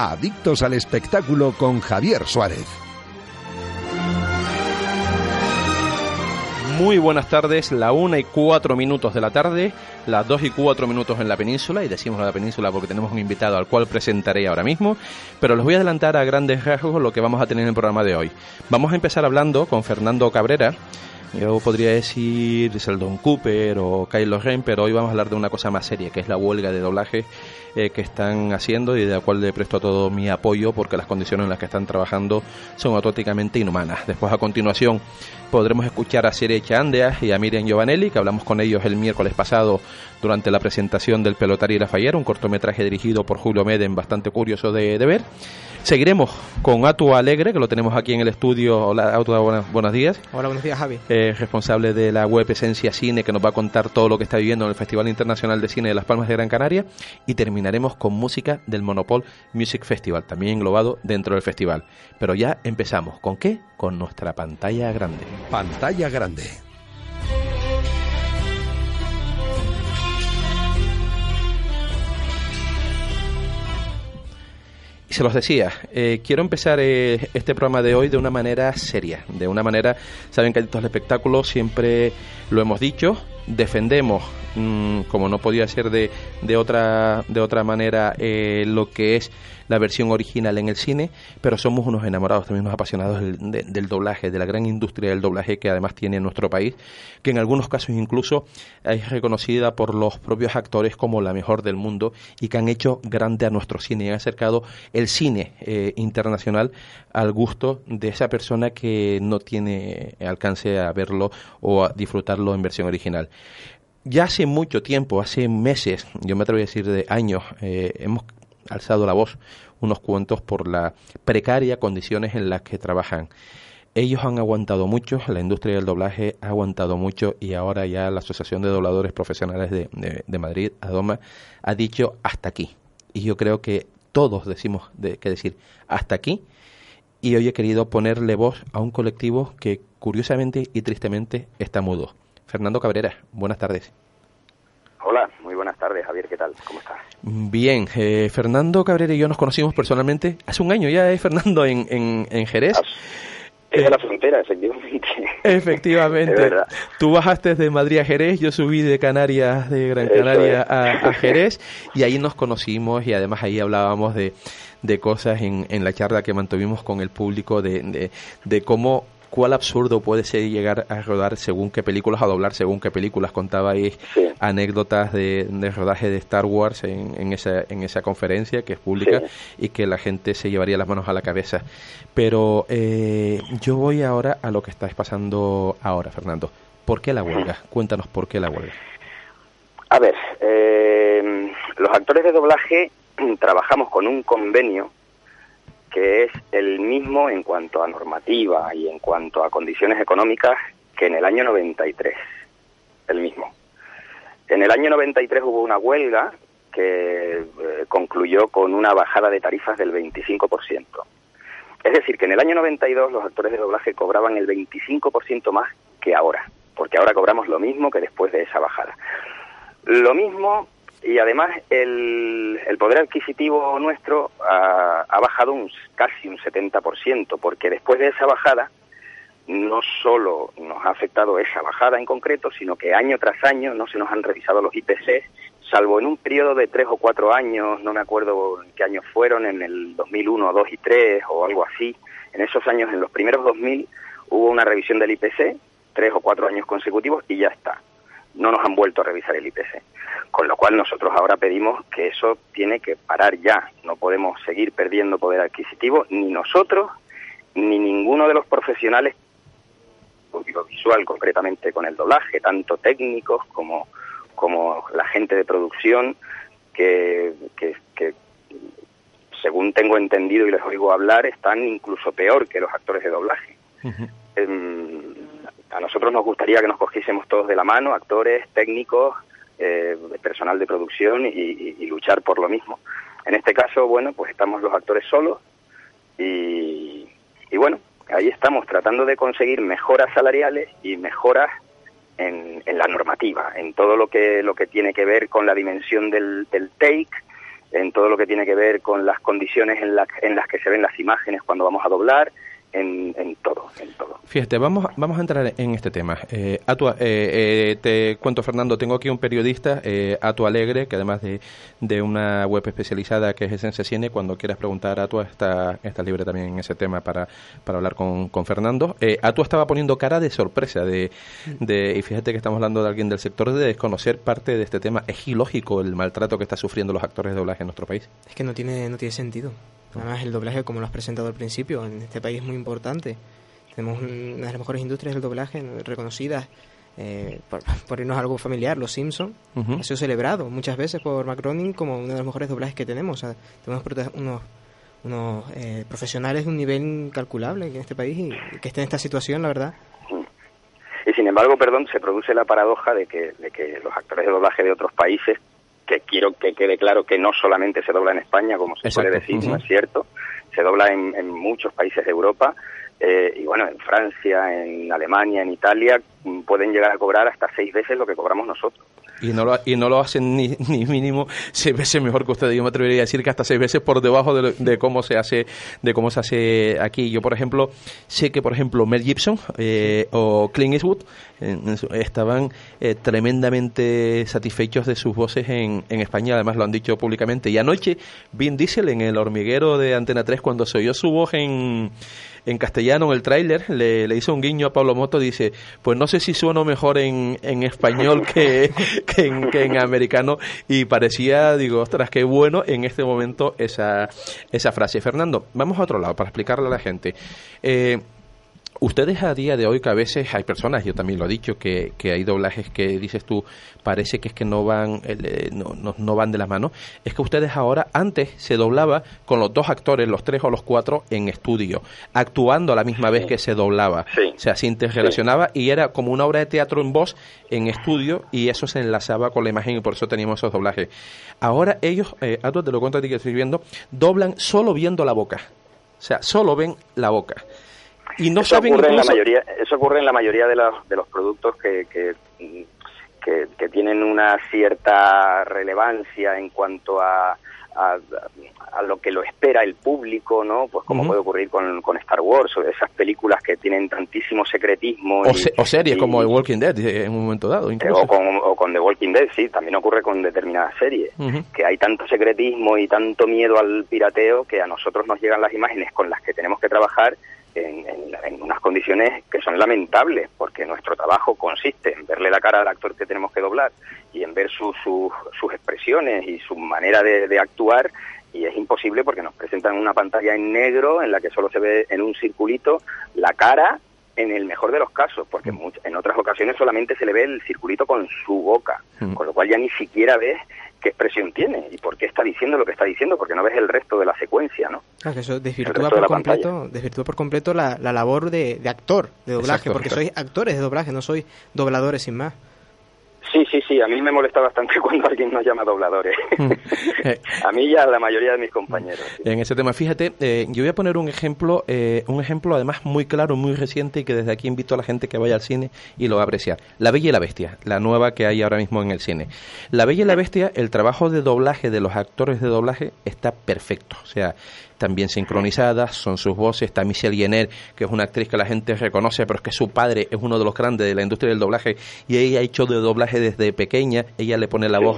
Adictos al espectáculo con Javier Suárez. Muy buenas tardes, la 1:04 de la tarde, las 2:04 en la península, y decimos la península porque tenemos un invitado al cual presentaré ahora mismo, pero les voy a adelantar a grandes rasgos lo que vamos a tener en el programa de hoy. Vamos a empezar hablando con Fernando Cabrera. Yo podría decir Sheldon Cooper o Kylo Ren, pero hoy vamos a hablar de una cosa más seria, que es la huelga de doblaje que están haciendo y de la cual le presto todo mi apoyo porque las condiciones en las que están trabajando son auténticamente inhumanas. Después, a continuación, podremos escuchar a Sire Chandeas y a Miriam Giovanelli, que hablamos con ellos el miércoles pasado durante la presentación del Pelotari La Fallera, un cortometraje dirigido por Julio Meden, bastante curioso de ver. Seguiremos con Atu Alegre, que lo tenemos aquí en el estudio. Hola, Atu, buenos días. Hola, buenos días, Javi. Responsable de la web Esencia Cine, que nos va a contar todo lo que está viviendo en el Festival Internacional de Cine de Las Palmas de Gran Canaria. Y terminaremos con música del Monopol Music Festival, también englobado dentro del festival. Pero ya empezamos. ¿Con qué? Con nuestra pantalla grande. Pantalla grande. Se los decía, quiero empezar este programa de hoy de una manera seria, de una manera, saben que Adictos al Espectáculo siempre lo hemos dicho, defendemos, como no podía ser de otra manera, lo que es la versión original en el cine, pero somos unos enamorados, también unos apasionados del doblaje, de la gran industria del doblaje que además tiene nuestro país, que en algunos casos incluso es reconocida por los propios actores como la mejor del mundo y que han hecho grande a nuestro cine y han acercado el cine internacional al gusto de esa persona que no tiene alcance a verlo o a disfrutarlo en versión original. Ya hace mucho tiempo, hace meses, yo me atrevo a decir de años, hemos alzado la voz unos cuantos por las precarias condiciones en las que trabajan. Ellos han aguantado mucho, la industria del doblaje ha aguantado mucho y ahora ya la Asociación de Dobladores Profesionales de Madrid, ADOMA, ha dicho hasta aquí. Y yo creo que todos decimos que decir hasta aquí, y hoy he querido ponerle voz a un colectivo que curiosamente y tristemente está mudo. Fernando Cabrera, buenas tardes. Hola, muy buenas tardes, Javier, ¿qué tal? ¿Cómo estás? Bien, Fernando Cabrera y yo nos conocimos personalmente hace un año ya, Fernando, en Jerez. Es de la frontera, efectivamente. Efectivamente. De verdad. Tú bajaste de Madrid a Jerez, yo subí de Canarias, de Gran Canaria a Jerez, y ahí nos conocimos y además ahí hablábamos de cosas en la charla que mantuvimos con el público de cómo cuál absurdo puede ser llegar a rodar según qué películas, a doblar según qué películas. Contabais anécdotas de rodaje de Star Wars en esa conferencia que es pública y que la gente se llevaría las manos a la cabeza. Pero yo voy ahora a lo que estáis pasando ahora, Fernando. ¿Por qué la huelga? Cuéntanos por qué la huelga. A ver, los actores de doblaje trabajamos con un convenio que es el mismo en cuanto a normativa y en cuanto a condiciones económicas que en el año 93, el mismo. En el año 93 hubo una huelga que concluyó con una bajada de tarifas del 25%. Es decir, que en el año 92 los actores de doblaje cobraban el 25% más que ahora, porque ahora cobramos lo mismo que después de esa bajada. Lo mismo. Y además el poder adquisitivo nuestro ha bajado casi un 70%, porque después de esa bajada no solo nos ha afectado esa bajada en concreto, sino que año tras año no se nos han revisado los IPC, salvo en un periodo de 3 o 4 años, no me acuerdo en qué años fueron, en el 2001, 2 y 3 o algo así. En esos años, en los primeros 2000, hubo una revisión del IPC, 3 o 4 años consecutivos y ya está. No nos han vuelto a revisar el IPC. Con lo cual nosotros ahora pedimos que eso tiene que parar ya. No podemos seguir perdiendo poder adquisitivo, ni nosotros, ni ninguno de los profesionales audiovisual, concretamente con el doblaje, tanto técnicos como la gente de producción, que según tengo entendido y les oigo hablar, están incluso peor que los actores de doblaje. Uh-huh. A nosotros nos gustaría que nos cogiésemos todos de la mano, actores, técnicos, personal de producción y luchar por lo mismo. En este caso, bueno, pues estamos los actores solos y bueno, ahí estamos tratando de conseguir mejoras salariales y mejoras en la normativa, en todo lo que tiene que ver con la dimensión del take, en todo lo que tiene que ver con las condiciones en las que se ven las imágenes cuando vamos a doblar, en todo. Fíjate, vamos a entrar en este tema. Te cuento, Fernando, tengo aquí un periodista, Atua Alegre, que además de una web especializada que es Esencia Cine, cuando quieras preguntar a Atua, está libre también en ese tema para hablar con Fernando. Atua estaba poniendo cara de sorpresa, y fíjate que estamos hablando de alguien del sector, de desconocer parte de este tema. ¿Es ilógico el maltrato que están sufriendo los actores de doblaje en nuestro país? Es que no tiene sentido. Además, el doblaje, como lo has presentado al principio, en este país es muy importante. Tenemos una de las mejores industrias del doblaje reconocidas, por irnos a algo familiar, Los Simpsons. Uh-huh. Ha sido celebrado muchas veces por Matt Groening como uno de los mejores doblajes que tenemos. O sea, tenemos unos profesionales de un nivel incalculable en este país, y que estén en esta situación, la verdad. Y sin embargo, se produce la paradoja de que los actores de doblaje de otros países, que quiero que quede claro que no solamente se dobla en España, como se suele decir, uh-huh. No es cierto, se dobla en muchos países de Europa, y bueno, en Francia, en Alemania, en Italia, pueden llegar a cobrar hasta 6 veces lo que cobramos nosotros. Y no lo hacen ni mínimo 6 veces mejor que ustedes. Yo me atrevería a decir que hasta 6 veces por debajo de cómo se hace aquí. Yo, por ejemplo, sé que, por ejemplo, Mel Gibson o Clint Eastwood estaban tremendamente satisfechos de sus voces en España. Además lo han dicho públicamente. Y anoche Vin Diesel, en El Hormiguero de Antena 3, cuando se oyó su voz en castellano en el tráiler, le hizo un guiño a Pablo Moto, dice, pues no sé si sueno mejor en español que en americano, y parecía, digo, ostras, qué bueno en este momento esa frase. Fernando, vamos a otro lado para explicarle a la gente. Ustedes a día de hoy, que a veces hay personas, yo también lo he dicho, que hay doblajes que dices tú, parece que es que no van de la mano. Es que ustedes ahora, antes se doblaba con los 2 actores, los 3 o los 4 en estudio, actuando a la misma vez que se doblaba. Sí. O sea, se interrelacionaba y era como una obra de teatro en voz en estudio, y eso se enlazaba con la imagen, y por eso teníamos esos doblajes. Ahora ellos, te lo cuento a ti que estoy viendo, doblan solo viendo la boca. O sea, solo ven la boca. Y no eso saben ocurre incluso... eso ocurre en la mayoría de los productos que tienen una cierta relevancia en cuanto a lo que lo espera el público, ¿no? Pues como uh-huh. puede ocurrir con Star Wars, o esas películas que tienen tantísimo secretismo. O series como The Walking Dead en un momento dado, incluso. O con The Walking Dead, sí, también ocurre con determinadas series, uh-huh. que hay tanto secretismo y tanto miedo al pirateo que a nosotros nos llegan las imágenes con las que tenemos que trabajar en unas condiciones que son lamentables, porque nuestro trabajo consiste en verle la cara al actor que tenemos que doblar y en ver sus expresiones y su manera de actuar, y es imposible porque nos presentan una pantalla en negro en la que solo se ve en un circulito la cara, en el mejor de los casos, porque en otras ocasiones solamente se le ve el circulito con su boca, con lo cual ya ni siquiera ves qué expresión tiene y por qué está diciendo lo que está diciendo, porque no ves el resto de la secuencia, ¿no? Claro, que eso desvirtúa por completo la labor de actor, de doblaje. Exacto, porque sois actores de doblaje, no sois dobladores sin más. Sí, a mí me molesta bastante cuando alguien nos llama dobladores. A mí y a la mayoría de mis compañeros. Sí. En ese tema, fíjate, yo voy a poner un ejemplo además muy claro, muy reciente, y que desde aquí invito a la gente que vaya al cine y lo va a apreciar. La Bella y la Bestia, la nueva que hay ahora mismo en el cine. La Bella y la Bestia, el trabajo de doblaje de los actores de doblaje está perfecto, o sea, también sincronizadas, son sus voces. Está Michelle Jenner, que es una actriz que la gente reconoce, pero es que su padre es uno de los grandes de la industria del doblaje, y ella ha hecho de doblaje desde pequeña. Ella le pone la voz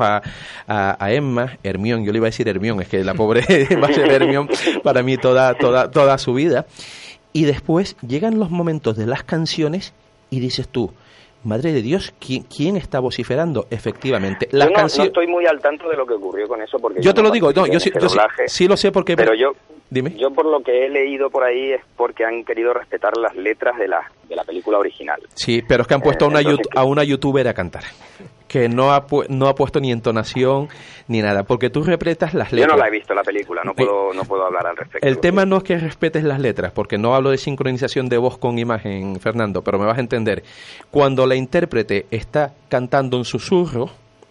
a Emma, Hermione, yo le iba a decir Hermione, es que la pobre va a ser Hermione para mí toda su vida. Y después llegan los momentos de las canciones y dices tú, madre de Dios, ¿quién está vociferando? Efectivamente, yo no estoy muy al tanto de lo que ocurrió con eso, porque yo te lo digo, no, yo sí lo sé, porque... Pero dime. Yo por lo que he leído por ahí es porque han querido respetar las letras de la película original. Sí, pero es que han puesto a una youtuber a cantar, que no ha puesto ni entonación ni nada, porque tú respetas las letras. Yo no la he visto la película, no puedo hablar al respecto. El tema no es que respetes las letras, porque no hablo de sincronización de voz con imagen, Fernando, pero me vas a entender. Cuando la intérprete está cantando en susurro,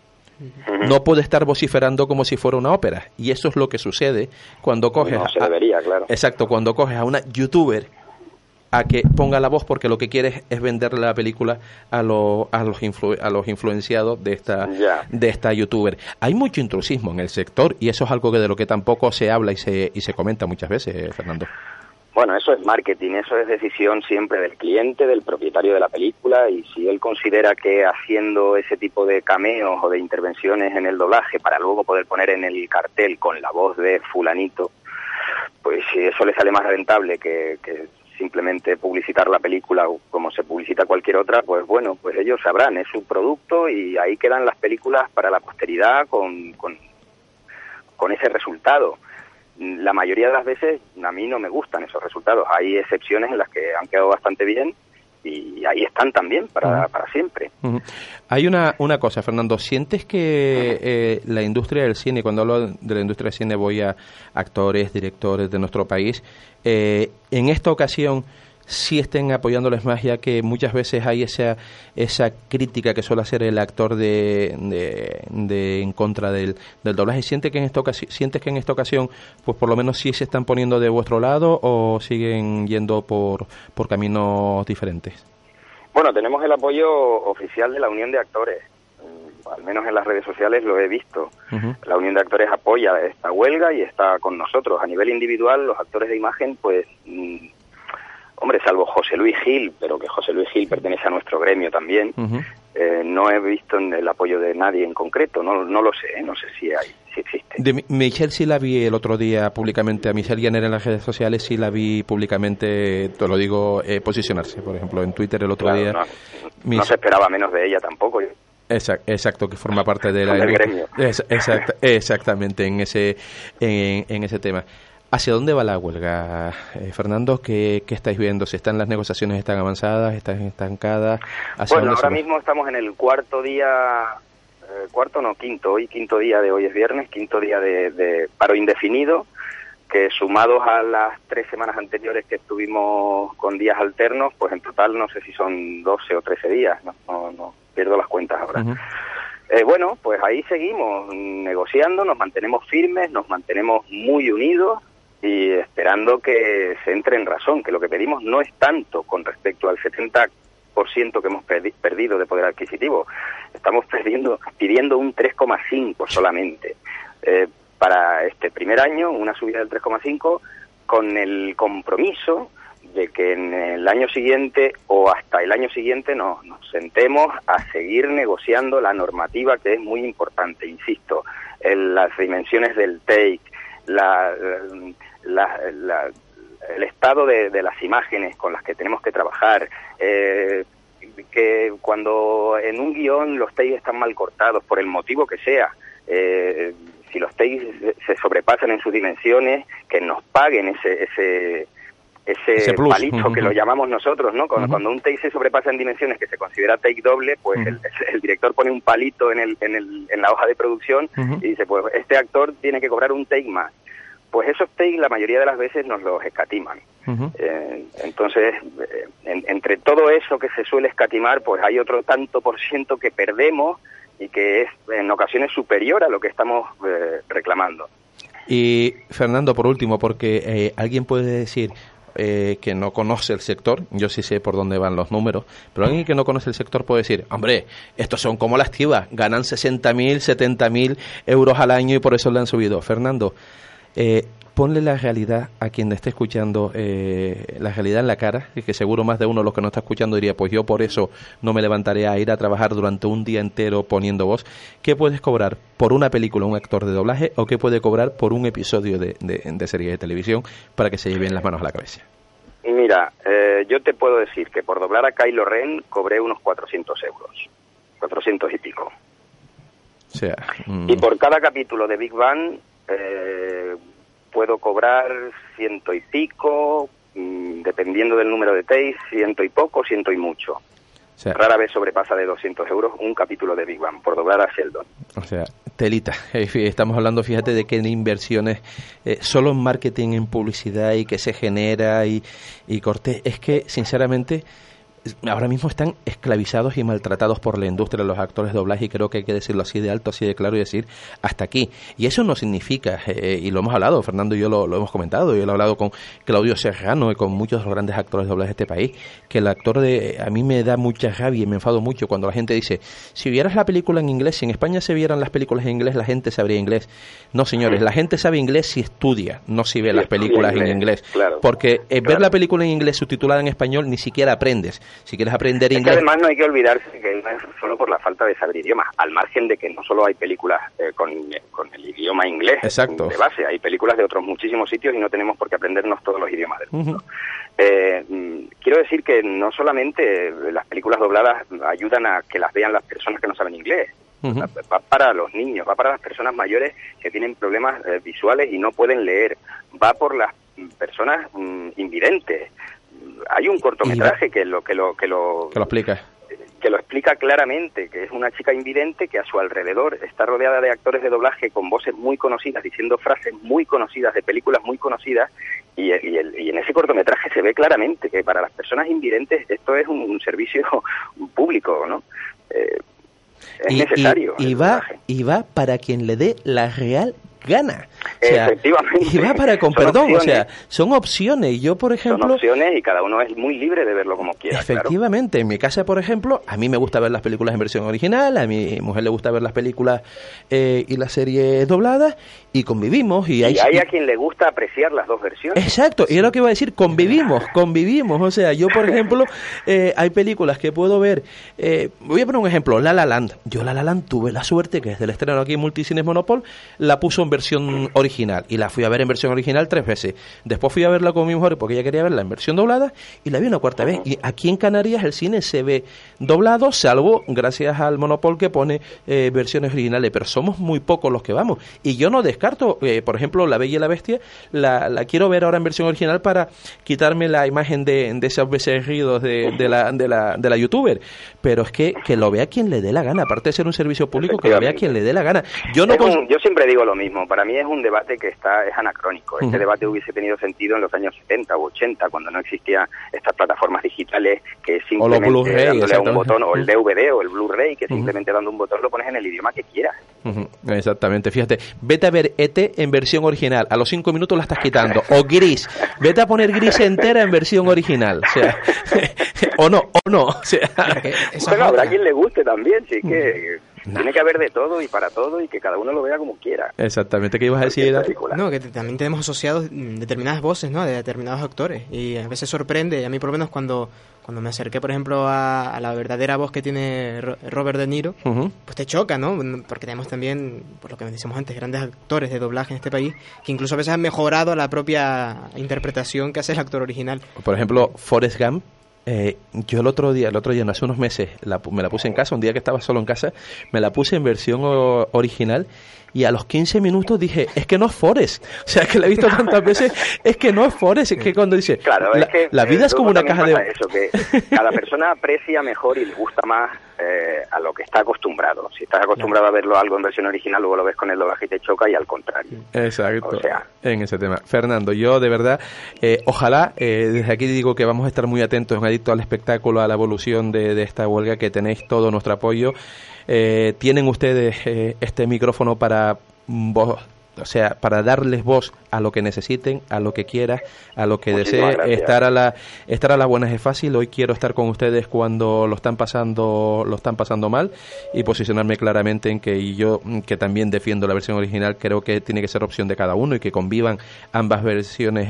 no puede estar vociferando como si fuera una ópera, y eso es lo que sucede cuando coges debería, claro. Exacto, cuando coges a una youtuber a que ponga la voz, porque lo que quiere es venderle la película a los influenciados de esta youtuber. Hay mucho intrusismo en el sector y eso es algo de lo que tampoco se habla y se comenta muchas veces, Fernando. Bueno, eso es marketing, eso es decisión siempre del cliente, del propietario de la película, y si él considera que haciendo ese tipo de cameos o de intervenciones en el doblaje para luego poder poner en el cartel con la voz de fulanito, pues si eso le sale más rentable que simplemente publicitar la película como se publicita cualquier otra, pues bueno, pues ellos sabrán, es su producto y ahí quedan las películas para la posteridad con ese resultado. La mayoría de las veces a mí no me gustan esos resultados. Hay excepciones en las que han quedado bastante bien y ahí están también para siempre. Uh-huh. Hay una cosa, Fernando. ¿Sientes que la industria del cine, cuando hablo de la industria del cine voy a actores, directores de nuestro país, en esta ocasión sí estén apoyándoles más, ya que muchas veces hay esa crítica que suele hacer el actor de en contra del doblaje? ¿Sientes que en esta ocasión pues por lo menos sí se están poniendo de vuestro lado o siguen yendo por caminos diferentes? Bueno, tenemos el apoyo oficial de la Unión de Actores, al menos en las redes sociales lo he visto. Uh-huh. La Unión de Actores apoya esta huelga y está con nosotros. A nivel individual, los actores de imagen, pues hombre, salvo José Luis Gil, pero que José Luis Gil pertenece a nuestro gremio también, uh-huh. No he visto el apoyo de nadie en concreto, no lo sé, no sé si existe. De Michelle sí la vi el otro día públicamente, a Michelle Jenner en las redes sociales sí la vi públicamente, te lo digo, posicionarse, por ejemplo, en Twitter el otro día. No se esperaba menos de ella tampoco. Exacto, que forma parte de la gremio. Exactamente, en ese tema. ¿Hacia dónde va la huelga, Fernando? ¿Qué estáis viendo? ¿Si están las negociaciones, están avanzadas, están estancadas? Bueno, ahora mismo estamos en el quinto día de hoy es viernes, quinto día de paro indefinido, que sumados a las 3 semanas anteriores que estuvimos con días alternos, pues en total no sé si son 12 o 13 días, no pierdo las cuentas ahora. Uh-huh. Bueno, pues ahí seguimos negociando, nos mantenemos firmes, nos mantenemos muy unidos y esperando que se entre en razón, que lo que pedimos no es tanto con respecto al 70% que hemos perdido de poder adquisitivo. Estamos pidiendo un 3,5 solamente. Para este primer año, una subida del 3,5 con el compromiso de que en el año siguiente o hasta el año siguiente nos sentemos a seguir negociando la normativa, que es muy importante, insisto, las dimensiones del take, el estado de las imágenes con las que tenemos que trabajar, que cuando en un guión los takes están mal cortados, por el motivo que sea, si los takes se sobrepasan en sus dimensiones, que nos paguen ese palito, uh-huh, que lo llamamos nosotros, ¿no? Cuando un take se sobrepasa en dimensiones que se considera take doble, pues uh-huh, el director pone un palito en la hoja de producción, uh-huh, y dice, pues este actor tiene que cobrar un take más. Pues esos takes la mayoría de las veces nos los escatiman. Uh-huh. Entonces, entre todo eso que se suele escatimar, pues hay otro tanto por ciento que perdemos y que es en ocasiones superior a lo que estamos reclamando. Y Fernando, por último, porque alguien puede decir que no conoce el sector, yo sí sé por dónde van los números, pero alguien que no conoce el sector puede decir, hombre, estos son como las tibas, ganan 60.000, 70.000 euros al año y por eso le han subido. Fernando, ponle la realidad a quien esté escuchando, la realidad en la cara, y que seguro más de uno de los que nos está escuchando diría, pues yo por eso no me levantaré a ir a trabajar durante un día entero poniendo voz. ¿Qué puedes cobrar por una película, un actor de doblaje, o qué puede cobrar por un episodio de serie de televisión para que se lleven las manos a la cabeza? Mira, yo te puedo decir que por doblar a Kylo Ren cobré unos 400 euros, 400 y pico. O sea, y por cada capítulo de Big Bang puedo cobrar 100 y pico, dependiendo del número de takes, 100 y poco, 100 y mucho. O sea, rara vez sobrepasa de 200 euros un capítulo de Big Bang por doblar a Sheldon. O sea, telita. Estamos hablando, fíjate, de que en inversiones, solo en marketing, en publicidad y que se genera y corte. Es que, sinceramente, ahora mismo están esclavizados y maltratados por la industria de los actores de doblaje, y creo que hay que decirlo así de alto, así de claro, y decir hasta aquí. Y eso no significa, y lo hemos hablado, Fernando y yo lo hemos comentado, yo lo he hablado con Claudio Serrano y con muchos de los grandes actores de doblaje de este país, que el actor a mí me da mucha rabia y me enfado mucho cuando la gente dice, si vieras la película en inglés, si en España se vieran las películas en inglés, la gente sabría inglés. No, señores, la gente sabe inglés si estudia, no si ve las películas en inglés. Claro, porque ver la película en inglés subtitulada en español ni siquiera aprendes. Si quieres aprender inglés... Que además no hay que olvidarse que no es solo por la falta de saber idiomas, al margen de que no solo hay películas con el idioma inglés. Exacto. De base, hay películas de otros muchísimos sitios y no tenemos por qué aprendernos todos los idiomas del mundo. Quiero decir que no solamente las películas dobladas ayudan a que las vean las personas que no saben inglés. Va para los niños, va para las personas mayores que tienen problemas visuales y no pueden leer, va por las personas invidentes. Hay un cortometraje que lo explica. Que lo explica claramente, que es una chica invidente que a su alrededor está rodeada de actores de doblaje con voces muy conocidas, diciendo frases muy conocidas de películas muy conocidas, y en ese cortometraje se ve claramente que para las personas invidentes esto es un servicio público, ¿no? Es necesario. Y va para quien le dé la real gana. O sea, efectivamente. Y va para con perdón, opciones. O sea, son opciones. Yo, por ejemplo... Son opciones y cada uno es muy libre de verlo como quiera. Efectivamente. Claro. En mi casa, por ejemplo, a mí me gusta ver las películas en versión original, a mi mujer le gusta ver las películas y las series dobladas, y convivimos. Y hay a quien le gusta apreciar las dos versiones. Exacto. Y es lo que iba a decir, convivimos. O sea, yo, por ejemplo, hay películas que puedo ver... voy a poner un ejemplo, La La Land. Yo La La Land tuve la suerte que desde el estreno aquí en Multicines Monopol la puso en versión original, y la fui a ver en versión original 3 veces. Después fui a verla con mi mujer porque ella quería verla en versión doblada, y la vi una cuarta vez. Y aquí en Canarias el cine se ve doblado, salvo gracias al Monopol que pone versiones originales, pero somos muy pocos los que vamos. Y yo no descarto, por ejemplo, La Bella y la Bestia, la quiero ver ahora en versión original para quitarme la imagen de esos becerridos de la youtuber. Pero es que lo vea quien le dé la gana, aparte de ser un servicio público, que lo vea quien le dé la gana. Yo siempre digo lo mismo, para mí es un debate que es anacrónico. Este debate hubiese tenido sentido en los años 70 u 80, cuando no existían estas plataformas digitales que simplemente dándole a un botón, o el DVD o el Blu-ray, que simplemente dando un botón lo pones en el idioma que quieras. Exactamente, fíjate, vete a ver E.T. en versión original, a los 5 minutos la estás quitando, o Gris, vete a poner Gris entera en versión original, o sea, o no, o sea... Bueno, habrá quien le guste también, sí que... Tiene que haber de todo y para todo, y que cada uno lo vea como quiera. Exactamente. ¿Qué ibas a decir? No, que también tenemos asociados determinadas voces, ¿no?, de determinados actores, y a veces sorprende, y a mí por lo menos cuando me acerqué, por ejemplo, a la verdadera voz que tiene Robert De Niro, pues te choca, ¿no? Porque tenemos también, por lo que decíamos antes, grandes actores de doblaje en este país, que incluso a veces han mejorado la propia interpretación que hace el actor original. Por ejemplo, Forrest Gump. Yo el otro día, hace unos meses, me la puse en casa, un día que estaba solo en casa, me la puse en versión original, y a los 15 minutos dije, es que no es Forrest. O sea, que la he visto tantas veces, es que no es Forrest. Es que cuando dice, claro, es que la vida es como una caja de... Eso, que cada persona aprecia mejor y le gusta más a lo que está acostumbrado. Si estás acostumbrado a verlo algo en versión original, luego lo ves con el doblaje y te choca, y al contrario. Exacto, o sea, en ese tema. Fernando, yo de verdad, ojalá, desde aquí digo que vamos a estar muy atentos en Adicto al Espectáculo, a la evolución de esta huelga, que tenéis todo nuestro apoyo. Tienen ustedes este micrófono para vos, o sea, para darles voz a lo que necesiten, a lo que quieras, a lo que desee. Estar a las buenas es fácil. Hoy quiero estar con ustedes cuando lo están pasando mal, y posicionarme claramente en que yo, que también defiendo la versión original, creo que tiene que ser opción de cada uno, y que convivan ambas versiones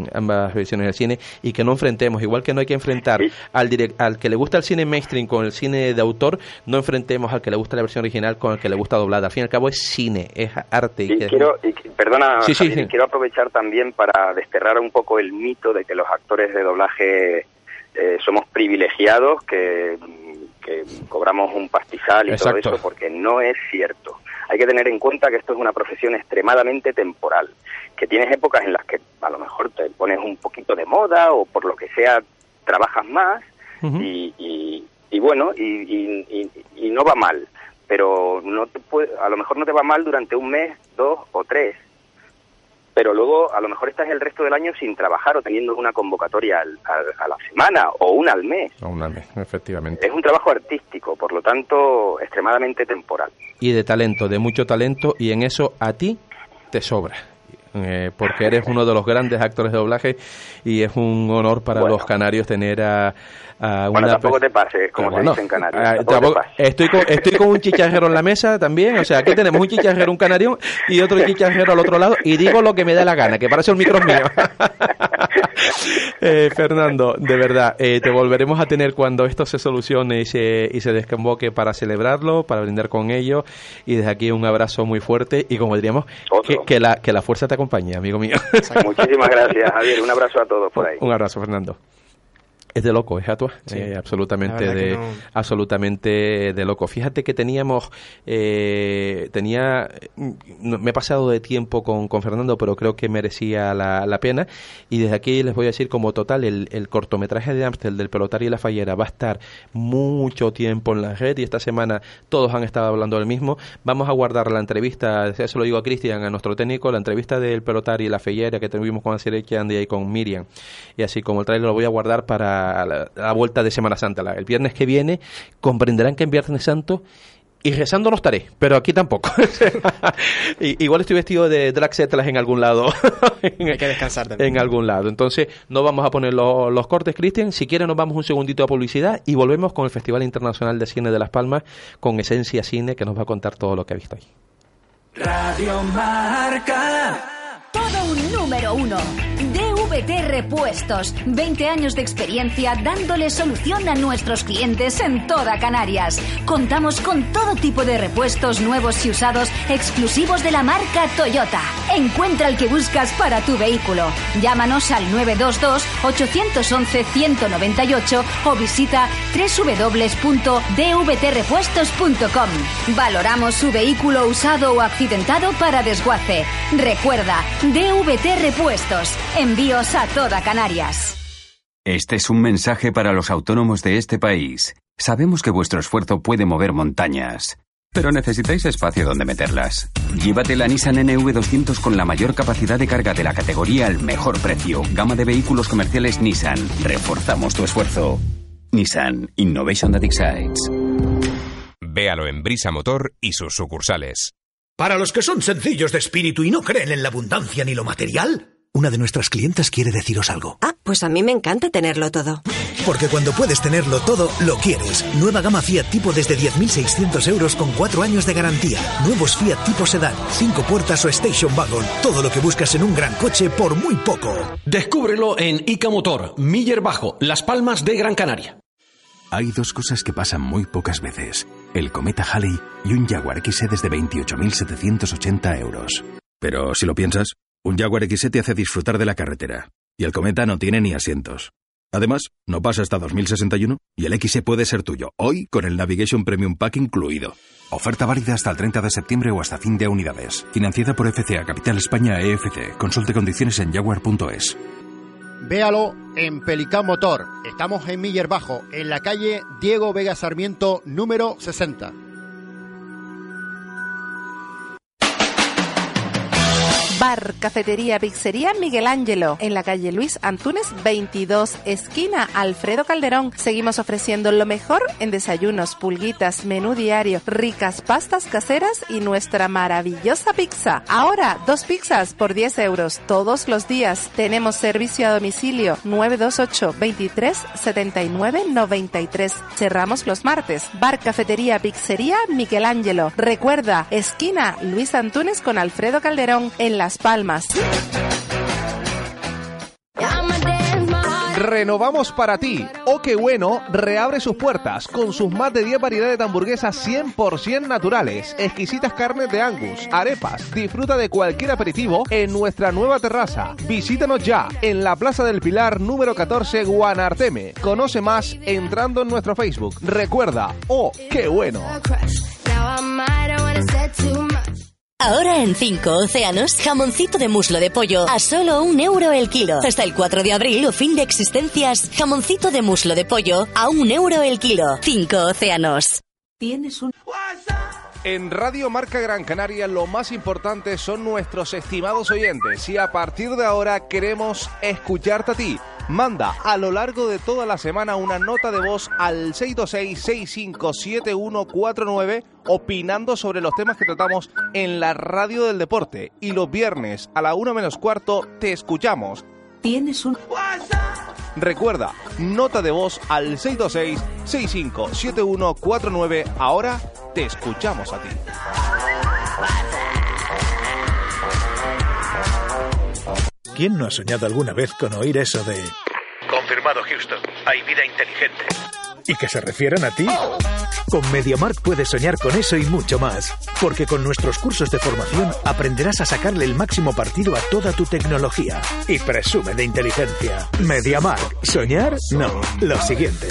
del cine, y que no enfrentemos, igual que no hay que enfrentar al que le gusta el cine mainstream con el cine de autor, no enfrentemos al que le gusta la versión original con el que le gusta doblada. Al fin y al cabo es cine, es arte. Perdona, sí, Javier, quiero aprovechar también para desterrar un poco el mito de que los actores de doblaje somos privilegiados, que cobramos un pastizal y Exacto. todo eso, porque no es cierto. Hay que tener en cuenta que esto es una profesión extremadamente temporal, que tienes épocas en las que a lo mejor te pones un poquito de moda, o por lo que sea trabajas más, y bueno, y no va mal. Pero a lo mejor no te va mal durante un mes, 2 o 3, pero luego a lo mejor estás el resto del año sin trabajar o teniendo una convocatoria a la semana o una al mes. O una al mes, efectivamente. Es un trabajo artístico, por lo tanto, extremadamente temporal. Y de talento, de mucho talento, y en eso a ti te sobra. Porque eres uno de los grandes actores de doblaje y es un honor para los canarios tener a bueno, tampoco te pases, como se dice en Canarias. Estoy con un chicharrero en la mesa también, o sea, aquí tenemos un chicharrero, un canario y otro chicharrero al otro lado y digo lo que me da la gana, que para eso el micro es mío. Fernando, de verdad, te volveremos a tener cuando esto se solucione y se desconvoque para celebrarlo, para brindar con ello, y desde aquí un abrazo muy fuerte y como diríamos, que la fuerza te acompañe, amigo mío. Muchísimas gracias, Javier, un abrazo a todos por ahí. Un abrazo, Fernando. Es de loco, ¿es Atua? Sí, absolutamente de loco. Fíjate que me he pasado de tiempo con Fernando, pero creo que merecía la pena. Y desde aquí les voy a decir como total, el cortometraje de Amstel del Pelotario y la Fallera va a estar mucho tiempo en la red y esta semana todos han estado hablando del mismo. Vamos a guardar la entrevista, se lo digo a Cristian, a nuestro técnico, la entrevista del Pelotario y la Fallera que tuvimos con Asier Echandi y con Miriam. Y así como el trailer lo voy a guardar para la vuelta de Semana Santa. El viernes que viene comprenderán que en Viernes Santo y rezando no estaré, pero aquí tampoco. Igual estoy vestido de Draxetlas en algún lado. Hay que descansar también. En algún lado. Entonces no vamos a poner los cortes, Cristian. Si quieren nos vamos un segundito a publicidad y volvemos con el Festival Internacional de Cine de Las Palmas con Esencia Cine, que nos va a contar todo lo que ha visto ahí. Radio Marca. Todo un número 1. DVT Repuestos. 20 años de experiencia dándole solución a nuestros clientes en toda Canarias. Contamos con todo tipo de repuestos nuevos y usados exclusivos de la marca Toyota. Encuentra el que buscas para tu vehículo. Llámanos al 922-811-198 o visita www.dvtrepuestos.com. Valoramos su vehículo usado o accidentado para desguace. Recuerda, DVT Repuestos. Envíos a toda Canarias. Este es un mensaje para los autónomos de este país. Sabemos que vuestro esfuerzo puede mover montañas, pero necesitáis espacio donde meterlas. Llévate la Nissan NV200 con la mayor capacidad de carga de la categoría al mejor precio. Gama de vehículos comerciales Nissan. Reforzamos tu esfuerzo. Nissan Innovation that excites. Véalo en Brisa Motor y sus sucursales. Para los que son sencillos de espíritu y no creen en la abundancia ni lo material, una de nuestras clientas quiere deciros algo. Ah, pues a mí me encanta tenerlo todo. Porque cuando puedes tenerlo todo, lo quieres. Nueva gama Fiat Tipo desde 10.600 euros con 4 años de garantía. Nuevos Fiat Tipo Sedán, 5 puertas o Station Wagon. Todo lo que buscas en un gran coche por muy poco. Descúbrelo en ICA Motor, Miller Bajo, Las Palmas de Gran Canaria. Hay dos cosas que pasan muy pocas veces. El Cometa Halley y un Jaguar XE desde 28.780 euros. Pero si lo piensas, un Jaguar XE te hace disfrutar de la carretera. Y el Cometa no tiene ni asientos. Además, no pasa hasta 2061 y el XE puede ser tuyo, hoy con el Navigation Premium Pack incluido. Oferta válida hasta el 30 de septiembre o hasta fin de unidades. Financiada por FCA Capital España EFC. Consulte condiciones en jaguar.es. Véalo en Pelicán Motor. Estamos en Miller Bajo, en la calle Diego Vega Sarmiento, número 60. Bar, cafetería, pizzería Miguel Ángelo, en la calle Luis Antúnez 22, esquina Alfredo Calderón. Seguimos ofreciendo lo mejor en desayunos, pulguitas, menú diario, ricas pastas caseras y nuestra maravillosa pizza. Ahora, 2 pizzas por 10 euros todos los días. Tenemos servicio a domicilio 928 23 79 93. Cerramos los martes. Bar, cafetería, pizzería Miguel Ángelo. Recuerda, esquina Luis Antúnez con Alfredo Calderón, en Las Palmas. Renovamos para ti. ¡Oh, qué bueno! Reabre sus puertas con sus más de 10 variedades de hamburguesas 100% naturales, exquisitas carnes de Angus, arepas. Disfruta de cualquier aperitivo en nuestra nueva terraza. Visítanos ya en la Plaza del Pilar número 14, Guanarteme. Conoce más entrando en nuestro Facebook. Recuerda, ¡oh, qué bueno! Ahora en 5 Océanos, jamoncito de muslo de pollo a solo €1 el kilo. Hasta el 4 de abril o fin de existencias, jamoncito de muslo de pollo a €1 el kilo. 5 Océanos. ¿Tienes un...? En Radio Marca Gran Canaria lo más importante son nuestros estimados oyentes y a partir de ahora queremos escucharte a ti. Manda a lo largo de toda la semana una nota de voz al 626-657149 opinando sobre los temas que tratamos en la radio del deporte. Y los viernes a la 1:15 te escuchamos. ¿Tienes un WhatsApp? Recuerda, nota de voz al 626-657149. Ahora te escuchamos a ti. ¿Quién no ha soñado alguna vez con oír eso de... Confirmado, Houston. Hay vida inteligente. ¿Y que se refieran a ti? Con MediaMarkt puedes soñar con eso y mucho más. Porque con nuestros cursos de formación aprenderás a sacarle el máximo partido a toda tu tecnología. Y presume de inteligencia. MediaMarkt. ¿Soñar? No. Lo siguiente.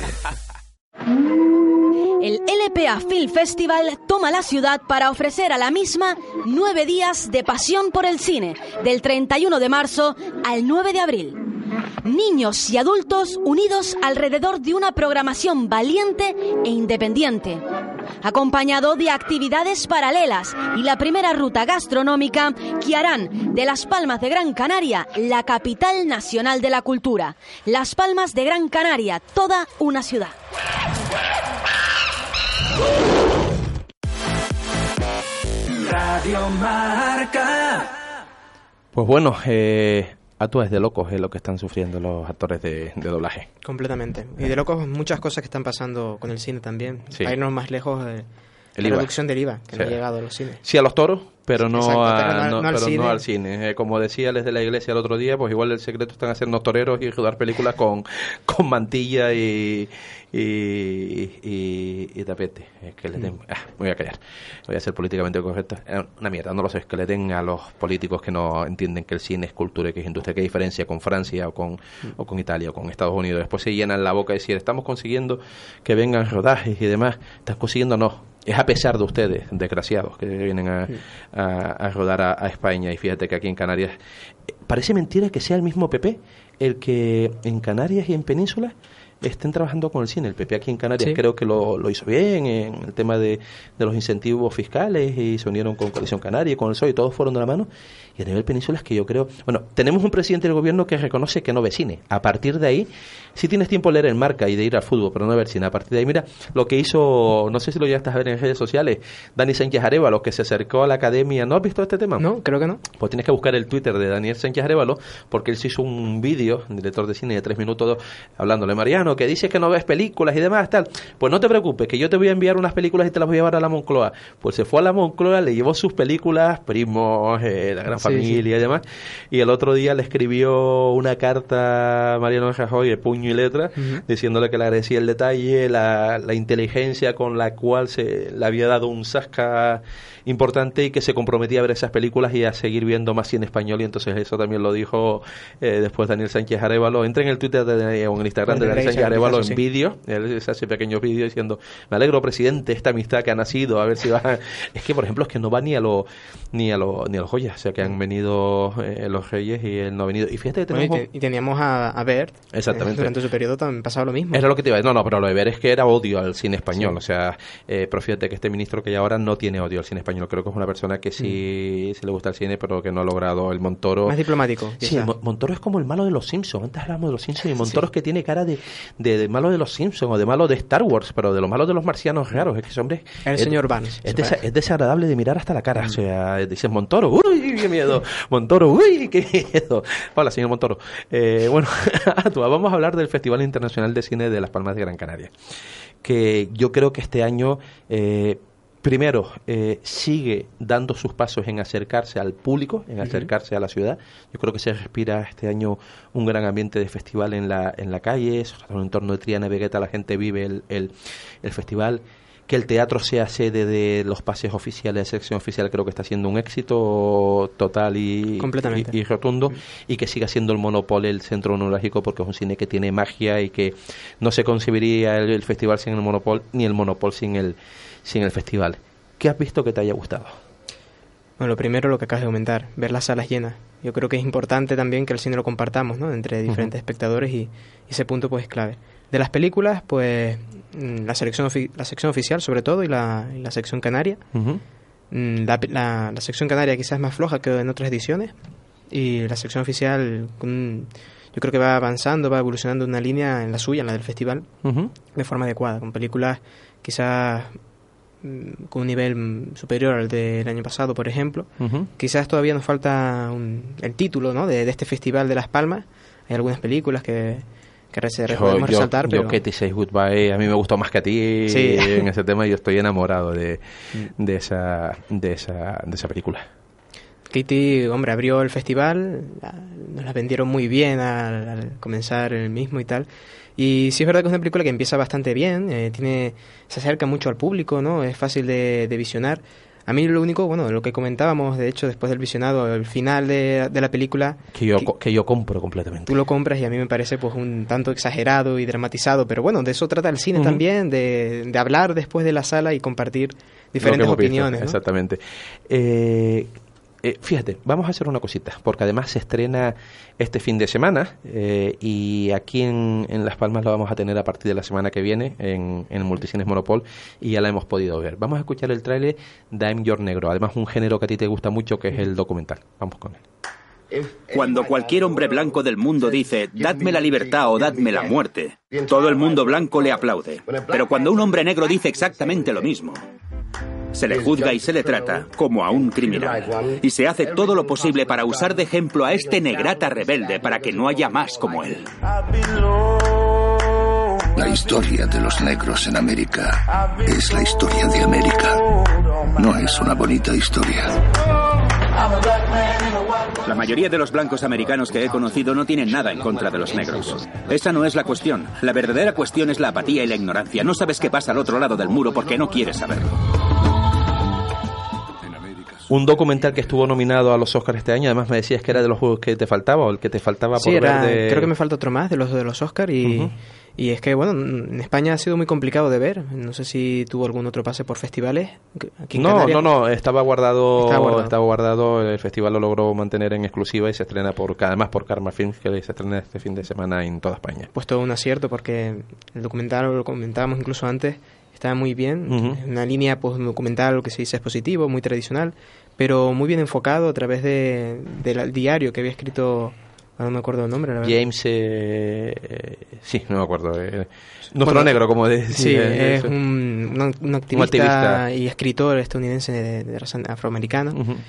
El LPA Film Festival toma la ciudad para ofrecer a la misma 9 días de pasión por el cine, del 31 de marzo al 9 de abril. Niños y adultos unidos alrededor de una programación valiente e independiente, acompañado de actividades paralelas y la primera ruta gastronómica que harán de Las Palmas de Gran Canaria la capital nacional de la cultura. Las Palmas de Gran Canaria, toda una ciudad. Radio Marca. Pues bueno, atuas de locos es lo que están sufriendo los actores de doblaje. Completamente. Y de locos muchas cosas que están pasando con el cine también. Sí. Para irnos más lejos, la IVA. reducción del IVA, que no ha llegado a los cines. Sí, a los toros, pero no, Exacto, no al cine. Como decía desde la iglesia el otro día, pues igual el secreto están haciendo toreros y rodar películas con mantilla y tapete. Que le den, me voy a callar. Voy a ser políticamente correcto. Una mierda, no lo sé. Que le den a los políticos que no entienden que el cine es cultura y que es industria. ¿Qué diferencia con Francia o con Italia o con Estados Unidos? Después se llenan la boca y decir, estamos consiguiendo que vengan rodajes y demás. ¿Estás consiguiendo? No. Es a pesar de ustedes, desgraciados, que vienen a rodar a España. Y fíjate que aquí en Canarias parece mentira que sea el mismo PP el que en Canarias y en Península estén trabajando con el cine. El PP aquí en Canarias creo que lo hizo bien en el tema de los incentivos fiscales y se unieron con Coalición Canaria y con el PSOE y todos fueron de la mano. Y a nivel península es que yo creo... Bueno, tenemos un presidente del gobierno que reconoce que no ve cine. A partir de ahí, si tienes tiempo de leer el Marca y de ir al fútbol, pero no ver cine. A partir de ahí, mira, lo que hizo, no sé si lo llegaste a ver en redes sociales, Dani Sánchez Arévalo, que se acercó a la academia. ¿No has visto este tema? No, creo que no. Pues tienes que buscar el Twitter de Daniel Sánchez Arévalo, porque él se hizo un vídeo, director de cine de 3 minutos, hablándole, Mariano, que dices que no ves películas y demás, tal. Pues no te preocupes, que yo te voy a enviar unas películas y te las voy a llevar a la Moncloa. Pues se fue a la Moncloa, le llevó sus películas, Primos, La Gran Familia y demás, y el otro día le escribió una carta a Mariano Rajoy, de puño y letra, diciéndole que le agradecía el detalle, la inteligencia con la cual se le había dado un zasca importante y que se comprometía a ver esas películas y a seguir viendo más cine español. Y entonces eso también lo dijo después Daniel Sánchez Arévalo. Entra en el Twitter o en el Instagram de Daniel Sánchez Arévalo en vídeo, él se hace pequeños vídeos diciendo, me alegro, presidente, esta amistad que ha nacido, a ver si va es que por ejemplo es que no va ni a los Joyas, o sea que han venido los Reyes y él no ha venido. Y fíjate que tenemos... y teníamos a Bert. Exactamente. Durante su periodo también pasaba lo mismo. Era lo que te iba a decir. No, pero lo de Bert es que era odio al cine español. O sea, pero fíjate que este ministro que hay ahora no tiene odio al cine español. Creo que es una persona que sí le gusta el cine, pero que no ha logrado. El Montoro... Más diplomático. Sí, Montoro es como el malo de los Simpsons. Antes hablábamos de los Simpsons y Montoro es que tiene cara de malo de los Simpsons o de malo de Star Wars, pero de lo malo de los marcianos raros. Es que ese hombre... El señor Vance. Es desagradable de mirar hasta la cara. O sea, dices Montoro, uy, qué miedo. Montoro, uy, qué miedo. Hola, señor Montoro. Bueno, vamos a hablar del Festival Internacional de Cine de Las Palmas de Gran Canaria, que yo creo que este año primero sigue dando sus pasos en acercarse al público, en acercarse a la ciudad. Yo creo que se respira este año un gran ambiente de festival en la calle, en el entorno de Triana y Vegueta la gente vive el festival. Que el teatro sea sede de los pases oficiales de sección oficial creo que está siendo un éxito total y rotundo, y que siga siendo el Monopol el centro neurálgico, porque es un cine que tiene magia y que no se concebiría el festival sin el Monopol, ni el Monopol sin el festival. ¿Qué has visto que te haya gustado? Bueno, lo primero, lo que acabas de comentar, ver las salas llenas. Yo creo que es importante también que el cine lo compartamos, ¿no?, entre diferentes espectadores, y ese punto pues es clave. De las películas, pues la sección oficial sobre todo y la sección canaria. La sección canaria quizás es más floja que en otras ediciones, y la sección oficial yo creo que va avanzando, va evolucionando una línea en la suya, en la del festival, de forma adecuada, con películas quizás con un nivel superior al del año pasado, por ejemplo. Quizás todavía nos falta el título, ¿no?, de este festival de Las Palmas. Hay algunas películas que podemos resaltar, pero... Yo Katie Says Goodbye, a mí me gustó más que a ti en ese tema, y yo estoy enamorado de esa película. Katie, hombre, abrió el festival, nos la vendieron muy bien al comenzar el mismo y tal. Y sí es verdad que es una película que empieza bastante bien, se acerca mucho al público, ¿no? Es fácil de visionar. A mí lo único, bueno, lo que comentábamos, de hecho, después del visionado, el final de la película... Que yo compro completamente. Tú lo compras y a mí me parece pues un tanto exagerado y dramatizado, pero bueno, de eso trata el cine también, de hablar después de la sala y compartir diferentes opiniones, ¿no? Exactamente. Fíjate, vamos a hacer una cosita, porque además se estrena este fin de semana, y aquí en Las Palmas lo vamos a tener a partir de la semana que viene en el Multicines Monopol, y ya la hemos podido ver. Vamos a escuchar el tráiler de I'm Your Negro, además un género que a ti te gusta mucho, que es el documental. Vamos con él. Cuando cualquier hombre blanco del mundo dice «dadme la libertad» o «dadme la muerte», todo el mundo blanco le aplaude. Pero cuando un hombre negro dice exactamente lo mismo, se le juzga y se le trata como a un criminal. Y se hace todo lo posible para usar de ejemplo a este negrata rebelde para que no haya más como él. La historia de los negros en América es la historia de América. No es una bonita historia. La mayoría de los blancos americanos que he conocido no tienen nada en contra de los negros. Esa no es la cuestión. La verdadera cuestión es la apatía y la ignorancia. No sabes qué pasa al otro lado del muro porque no quieres saberlo. Un documental que estuvo nominado a los Oscars este año, además me decías que era de los juegos que te faltaba, o el que te faltaba por ver creo que me falta otro más de los Oscars, y es que, bueno, en España ha sido muy complicado de ver. No sé si tuvo algún otro pase por festivales. Aquí en Canarias. No, estaba guardado. El festival lo logró mantener en exclusiva y se estrena además por Karma Films, que se estrena este fin de semana en toda España. Pues todo un acierto, porque el documental, lo comentábamos incluso antes, está muy bien, una línea pues documental, lo que se dice es positivo, muy tradicional, pero muy bien enfocado a través del diario que había escrito, no me acuerdo el nombre, la verdad. James, sí, no me acuerdo, nuestro negro, como decía. Sí, es un activista y escritor estadounidense de raza afroamericana,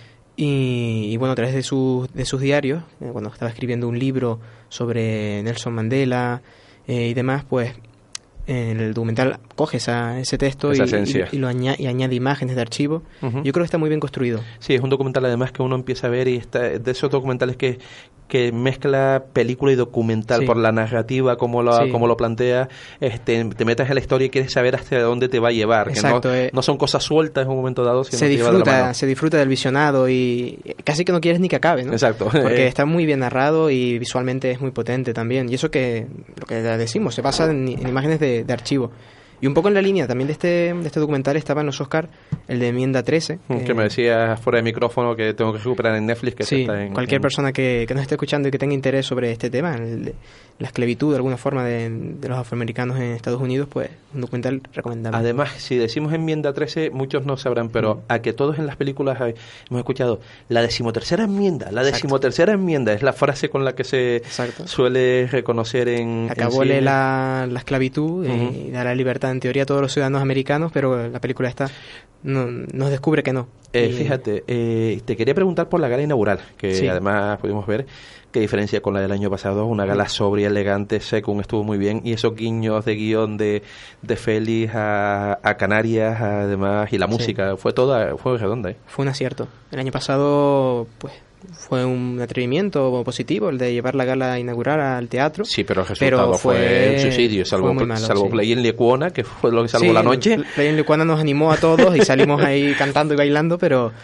y bueno, a través de sus diarios, cuando estaba escribiendo un libro sobre Nelson Mandela y demás, pues el documental coge ese texto y añade imágenes de archivo. Yo creo que está muy bien construido. Sí, es un documental además que uno empieza a ver, y está de esos documentales que mezcla película y documental por la narrativa, como lo plantea, te metes en la historia y quieres saber hasta dónde te va a llevar. Exacto, que no son cosas sueltas en un momento dado, sino se disfruta del visionado y casi que no quieres ni que acabe, ¿no? Exacto. Porque está muy bien narrado y visualmente es muy potente también. Y eso que, lo que decimos, se basa en imágenes de archivo. Y un poco en la línea también de este documental estaba en los Oscars el de Enmienda 13. Que me decías fuera de micrófono que tengo que recuperar en Netflix. Que sí, está cualquier persona que nos esté escuchando y que tenga interés sobre este tema, la esclavitud de alguna forma de los afroamericanos en Estados Unidos, pues un documental recomendable. Además, si decimos Enmienda 13, muchos no sabrán, pero a que todos en las películas hemos escuchado la 13ª enmienda. La 13ª enmienda es la frase con la que se suele reconocer en acabóle la esclavitud y da la libertad en teoría a todos los ciudadanos americanos, pero la película esta nos descubre que no. Fíjate, te quería preguntar por la gala inaugural, que además pudimos ver qué diferencia con la del año pasado, una gala sobria, elegante, Secund estuvo muy bien, y esos guiños de guión de Félix a Canarias, además, y la música, fue redonda. Fue un acierto. El año pasado, pues, fue un atrevimiento positivo el de llevar la gala inaugural al teatro. Sí, pero el resultado fue un suicidio, salvo Play en Lecuona, que fue lo que salvó la noche. Play en Lecuona nos animó a todos y salimos ahí cantando y bailando, pero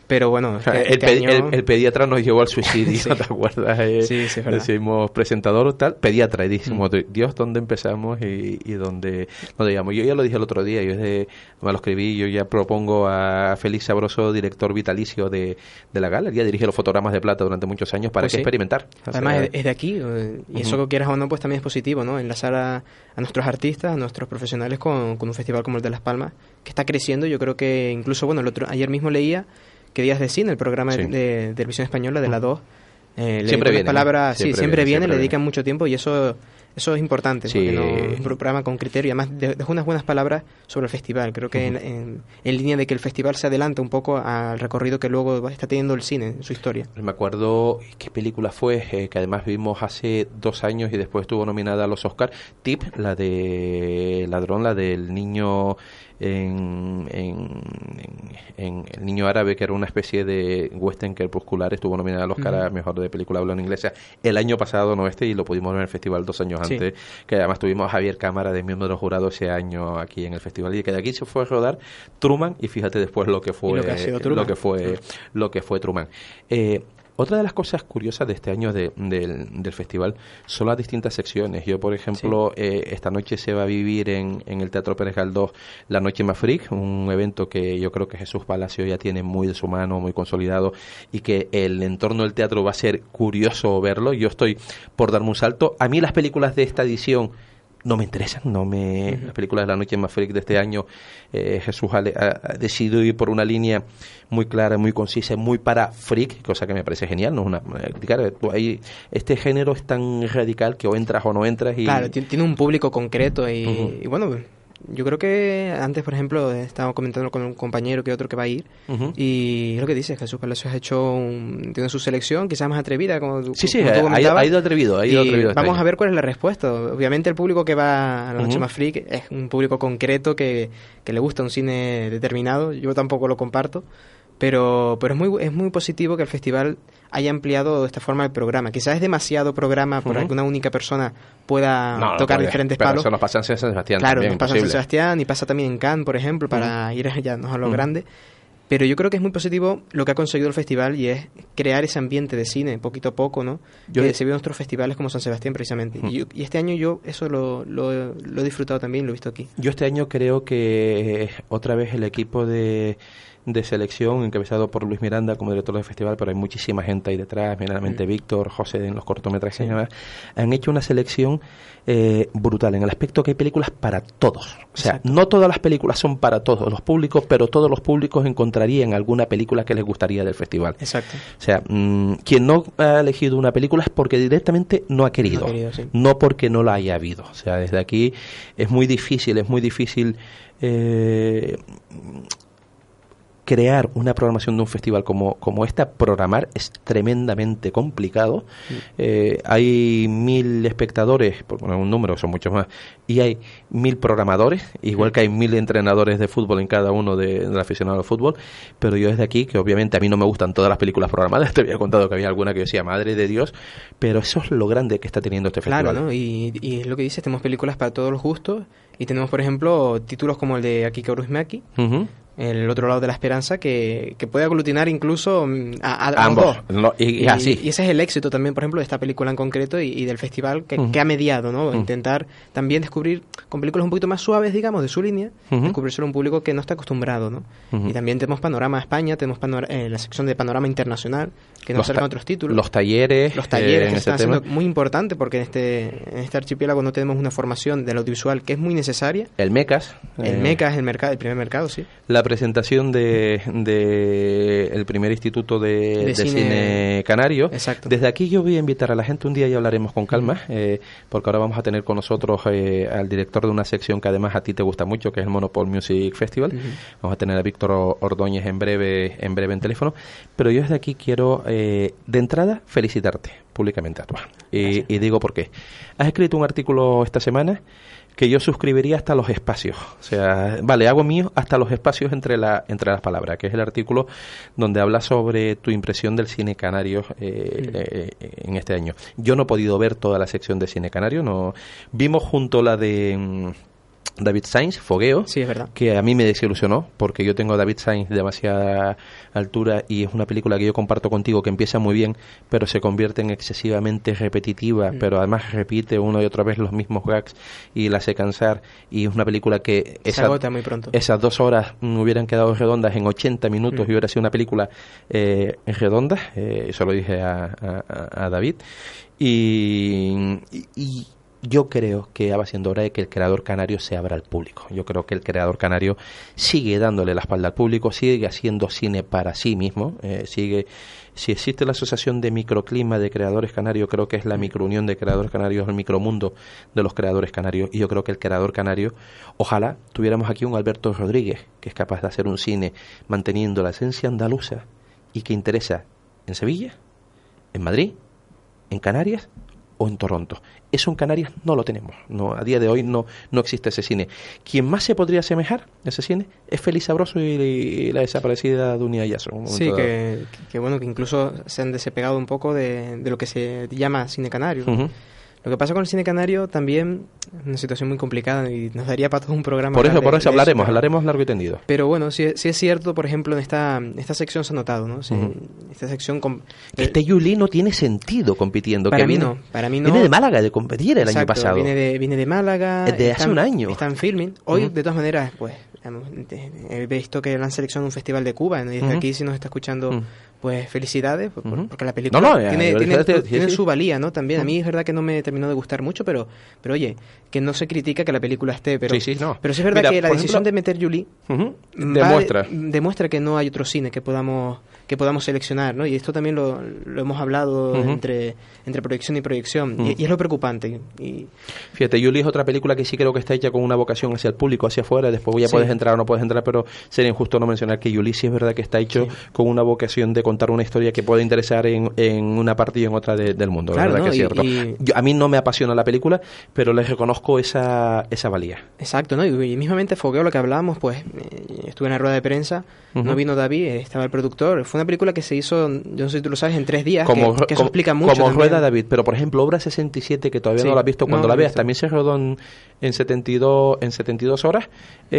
Pero bueno, el pediatra nos llevó al suicidio, sí. ¿Te acuerdas? Sí, es verdad. Decimos presentador o tal, pediatra, y dijimos, Dios, ¿dónde empezamos y dónde llegamos? Yo ya lo dije el otro día, me lo escribí, yo ya propongo a Félix Sabroso, director vitalicio de la gala, ya dirige los fotogramas de plata durante muchos años para experimentar. Además es de aquí, y eso que quieras o no, pues también es positivo, ¿no? Enlazar a nuestros artistas, a nuestros profesionales con un festival como el de Las Palmas, que está creciendo. Yo creo que incluso, bueno, ayer mismo leía que Días de Cine, el programa de Televisión Española de la 2, siempre viene, palabras, siempre viene, le dedican mucho tiempo y eso es importante, porque no, es un programa con criterio y además deja unas buenas palabras sobre el festival. Creo que en línea de que el festival se adelanta un poco al recorrido que luego está teniendo el cine en su historia. Me acuerdo qué película fue, que además vimos hace 2 años y después estuvo nominada a los Oscar. Tip, la de Ladrón, la del niño en El niño árabe, que era una especie de western crepuscular, estuvo nominada al Oscar a mejor de película hablando inglesa el año pasado, y lo pudimos ver en el festival 2 años antes, que además tuvimos a Javier Cámara de miembro del jurado ese año aquí en el festival, y que de aquí se fue a rodar Truman, y fíjate después lo que fue Truman. Otra de las cosas curiosas de este año del festival son las distintas secciones. Yo, por ejemplo, esta noche se va a vivir en el Teatro Pérez Galdós la Noche Más Freak, un evento que yo creo que Jesús Palacio ya tiene muy de su mano, muy consolidado, y que el entorno del teatro va a ser curioso verlo. Yo estoy por darme un salto. A mí las películas de esta edición no me interesan, las películas de la Noche Más Freak de este año, Jesús ha decidido ir por una línea muy clara, muy concisa, muy para freak, cosa que me parece genial, no es una criticar. Este género es tan radical que o entras o no entras. Claro, tiene un público concreto y bueno, yo creo que antes, por ejemplo, estábamos comentando con un compañero que otro que va a ir, y es lo que dice, Jesús Palacios ha hecho tiene su selección quizás más atrevida, como tú comentabas. Ha ido atrevido. Vamos a ver cuál es la respuesta. Obviamente el público que va a la Noche Más Freak es un público concreto que le gusta un cine determinado. Yo tampoco lo comparto, pero es muy positivo que el festival haya ampliado de esta forma el programa. Quizás es demasiado programa para que una única persona pueda tocar diferentes palos. Eso nos pasa en San Sebastián. Claro, también, nos pasa en San Sebastián y pasa también en Cannes, por ejemplo, para ir ya a lo grande. Pero yo creo que es muy positivo lo que ha conseguido el festival, y es crear ese ambiente de cine poquito a poco, ¿no? Que se ve en otros festivales como San Sebastián precisamente. Y este año yo eso lo he disfrutado también, lo he visto aquí. Yo este año creo que otra vez el equipo de selección, encabezado por Luis Miranda como director del festival, pero hay muchísima gente ahí detrás, meramente Víctor, José en los cortometrajes, han hecho una selección brutal, en el aspecto que hay películas para todos. O sea, no todas las películas son para todos los públicos, pero todos los públicos encontrarían alguna película que les gustaría del festival. Exacto. O sea, quien no ha elegido una película es porque directamente no ha querido, no porque no la haya habido. O sea, desde aquí es muy difícil crear una programación de un festival como esta. Programar es tremendamente complicado. Hay 1.000 espectadores, por poner un número, son muchos más, y hay 1.000 programadores, igual que hay 1.000 entrenadores de fútbol en cada uno del aficionado al fútbol. Pero yo desde aquí, que obviamente a mí no me gustan todas las películas programadas, te había contado que había alguna que yo decía, madre de Dios, pero eso es lo grande que está teniendo este festival. Claro, ¿no? Y es lo que dices, tenemos películas para todos los gustos, y tenemos, por ejemplo, títulos como el de Akiko Kaurismäki, El otro lado de la esperanza, que puede aglutinar incluso a ambos. Y así. Y ese es el éxito también, por ejemplo, de esta película en concreto y del festival que ha mediado, ¿no? Intentar también descubrir con películas un poquito más suaves, digamos, de su línea, descubrírselo a un público que no está acostumbrado, ¿no? Y también tenemos Panorama España, tenemos la sección de Panorama Internacional, que nos acercan otros títulos. Los talleres que están haciendo muy importante, porque en este archipiélago no tenemos una formación del audiovisual que es muy necesaria. El MECAS. El MECAS es el primer mercado, sí. La presentación de el primer instituto de cine canario. Exacto. Desde aquí yo voy a invitar a la gente, un día ya hablaremos con calma, porque ahora vamos a tener con nosotros al director de una sección que además a ti te gusta mucho, que es el Monopol Music Festival. Vamos a tener a Víctor Ordóñez en breve en teléfono, pero yo desde aquí quiero de entrada felicitarte públicamente a tu. Y digo por qué. Has escrito un artículo esta semana que yo suscribiría hasta los espacios. O sea, vale, hago mío hasta los espacios entre las palabras, que es el artículo donde habla sobre tu impresión del cine canario en este año. Yo no he podido ver toda la sección de cine canario, no. Vimos junto la de David Sainz, Fogueo, sí, es verdad, que a mí me desilusionó, porque yo tengo a David Sainz de demasiada altura y es una película que yo comparto contigo, que empieza muy bien, pero se convierte en excesivamente repetitiva, pero además repite una y otra vez los mismos gags y la hace cansar, y es una película que se agota muy pronto. Esas 2 horas hubieran quedado redondas en 80 minutos y hubiera sido una película redonda, eso lo dije a David, y yo creo que va siendo hora de que el creador canario se abra al público. Yo creo que el creador canario sigue dándole la espalda al público, sigue haciendo cine para sí mismo, si existe la asociación de microclima de creadores canarios, creo que es la microunión de creadores canarios, el micromundo de los creadores canarios, y yo creo que el creador canario, ojalá tuviéramos aquí un Alberto Rodríguez, que es capaz de hacer un cine manteniendo la esencia andaluza y que interesa en Sevilla, en Madrid, en Canarias o en Toronto. Eso en Canarias no lo tenemos. No, a día de hoy no existe ese cine. Quien más se podría asemejar a ese cine es Félix Sabroso y la desaparecida Dunia Yasso. Sí, que bueno, que incluso se han desapegado un poco de lo que se llama cine canario. Uh-huh. Lo que pasa con el cine canario también es una situación muy complicada y nos daría para todo un programa. Por eso hablaremos largo y tendido. Pero bueno, sí es cierto, por ejemplo, en esta sección se ha notado, ¿no? Sí, esta sección este Yuli no tiene sentido compitiendo. Para mí no. Viene de Málaga de competir el año pasado. Viene de Málaga. Desde hace un año. Está en filming. Hoy, de todas maneras, pues he visto que la han seleccionado un festival de Cuba, ¿no? Y desde aquí, si nos está escuchando, pues felicidades, porque la película tiene su valía, ¿no? También a mí es verdad que no me terminó de gustar mucho, pero oye, que no se critica que la película esté, pero sí es verdad que la decisión de meter Julie demuestra que no hay otro cine que podamos seleccionar, ¿no? Y esto también lo hemos hablado entre proyección y proyección, y es lo preocupante. Y fíjate, Julie es otra película que sí creo que está hecha con una vocación hacia el público, hacia afuera, después ya puedes entrar o no puedes entrar, pero sería injusto no mencionar que Julie sí es verdad que está hecho con una vocación de contar una historia que puede interesar en una parte y en otra del mundo, claro, ¿verdad? ¿no? Que es cierto. A mí no me apasiona la película, pero les reconozco esa valía. Exacto, ¿no? Y mismamente Fogueo, lo que hablábamos, pues estuve en la rueda de prensa, no vino David, estaba el productor. Fue una película que se hizo, yo no sé si tú lo sabes, en 3 días, que eso explica mucho. Como también. Rueda David, pero por ejemplo, Obra 67, que todavía no la has visto, cuando la veas, también se rodó en 72 horas,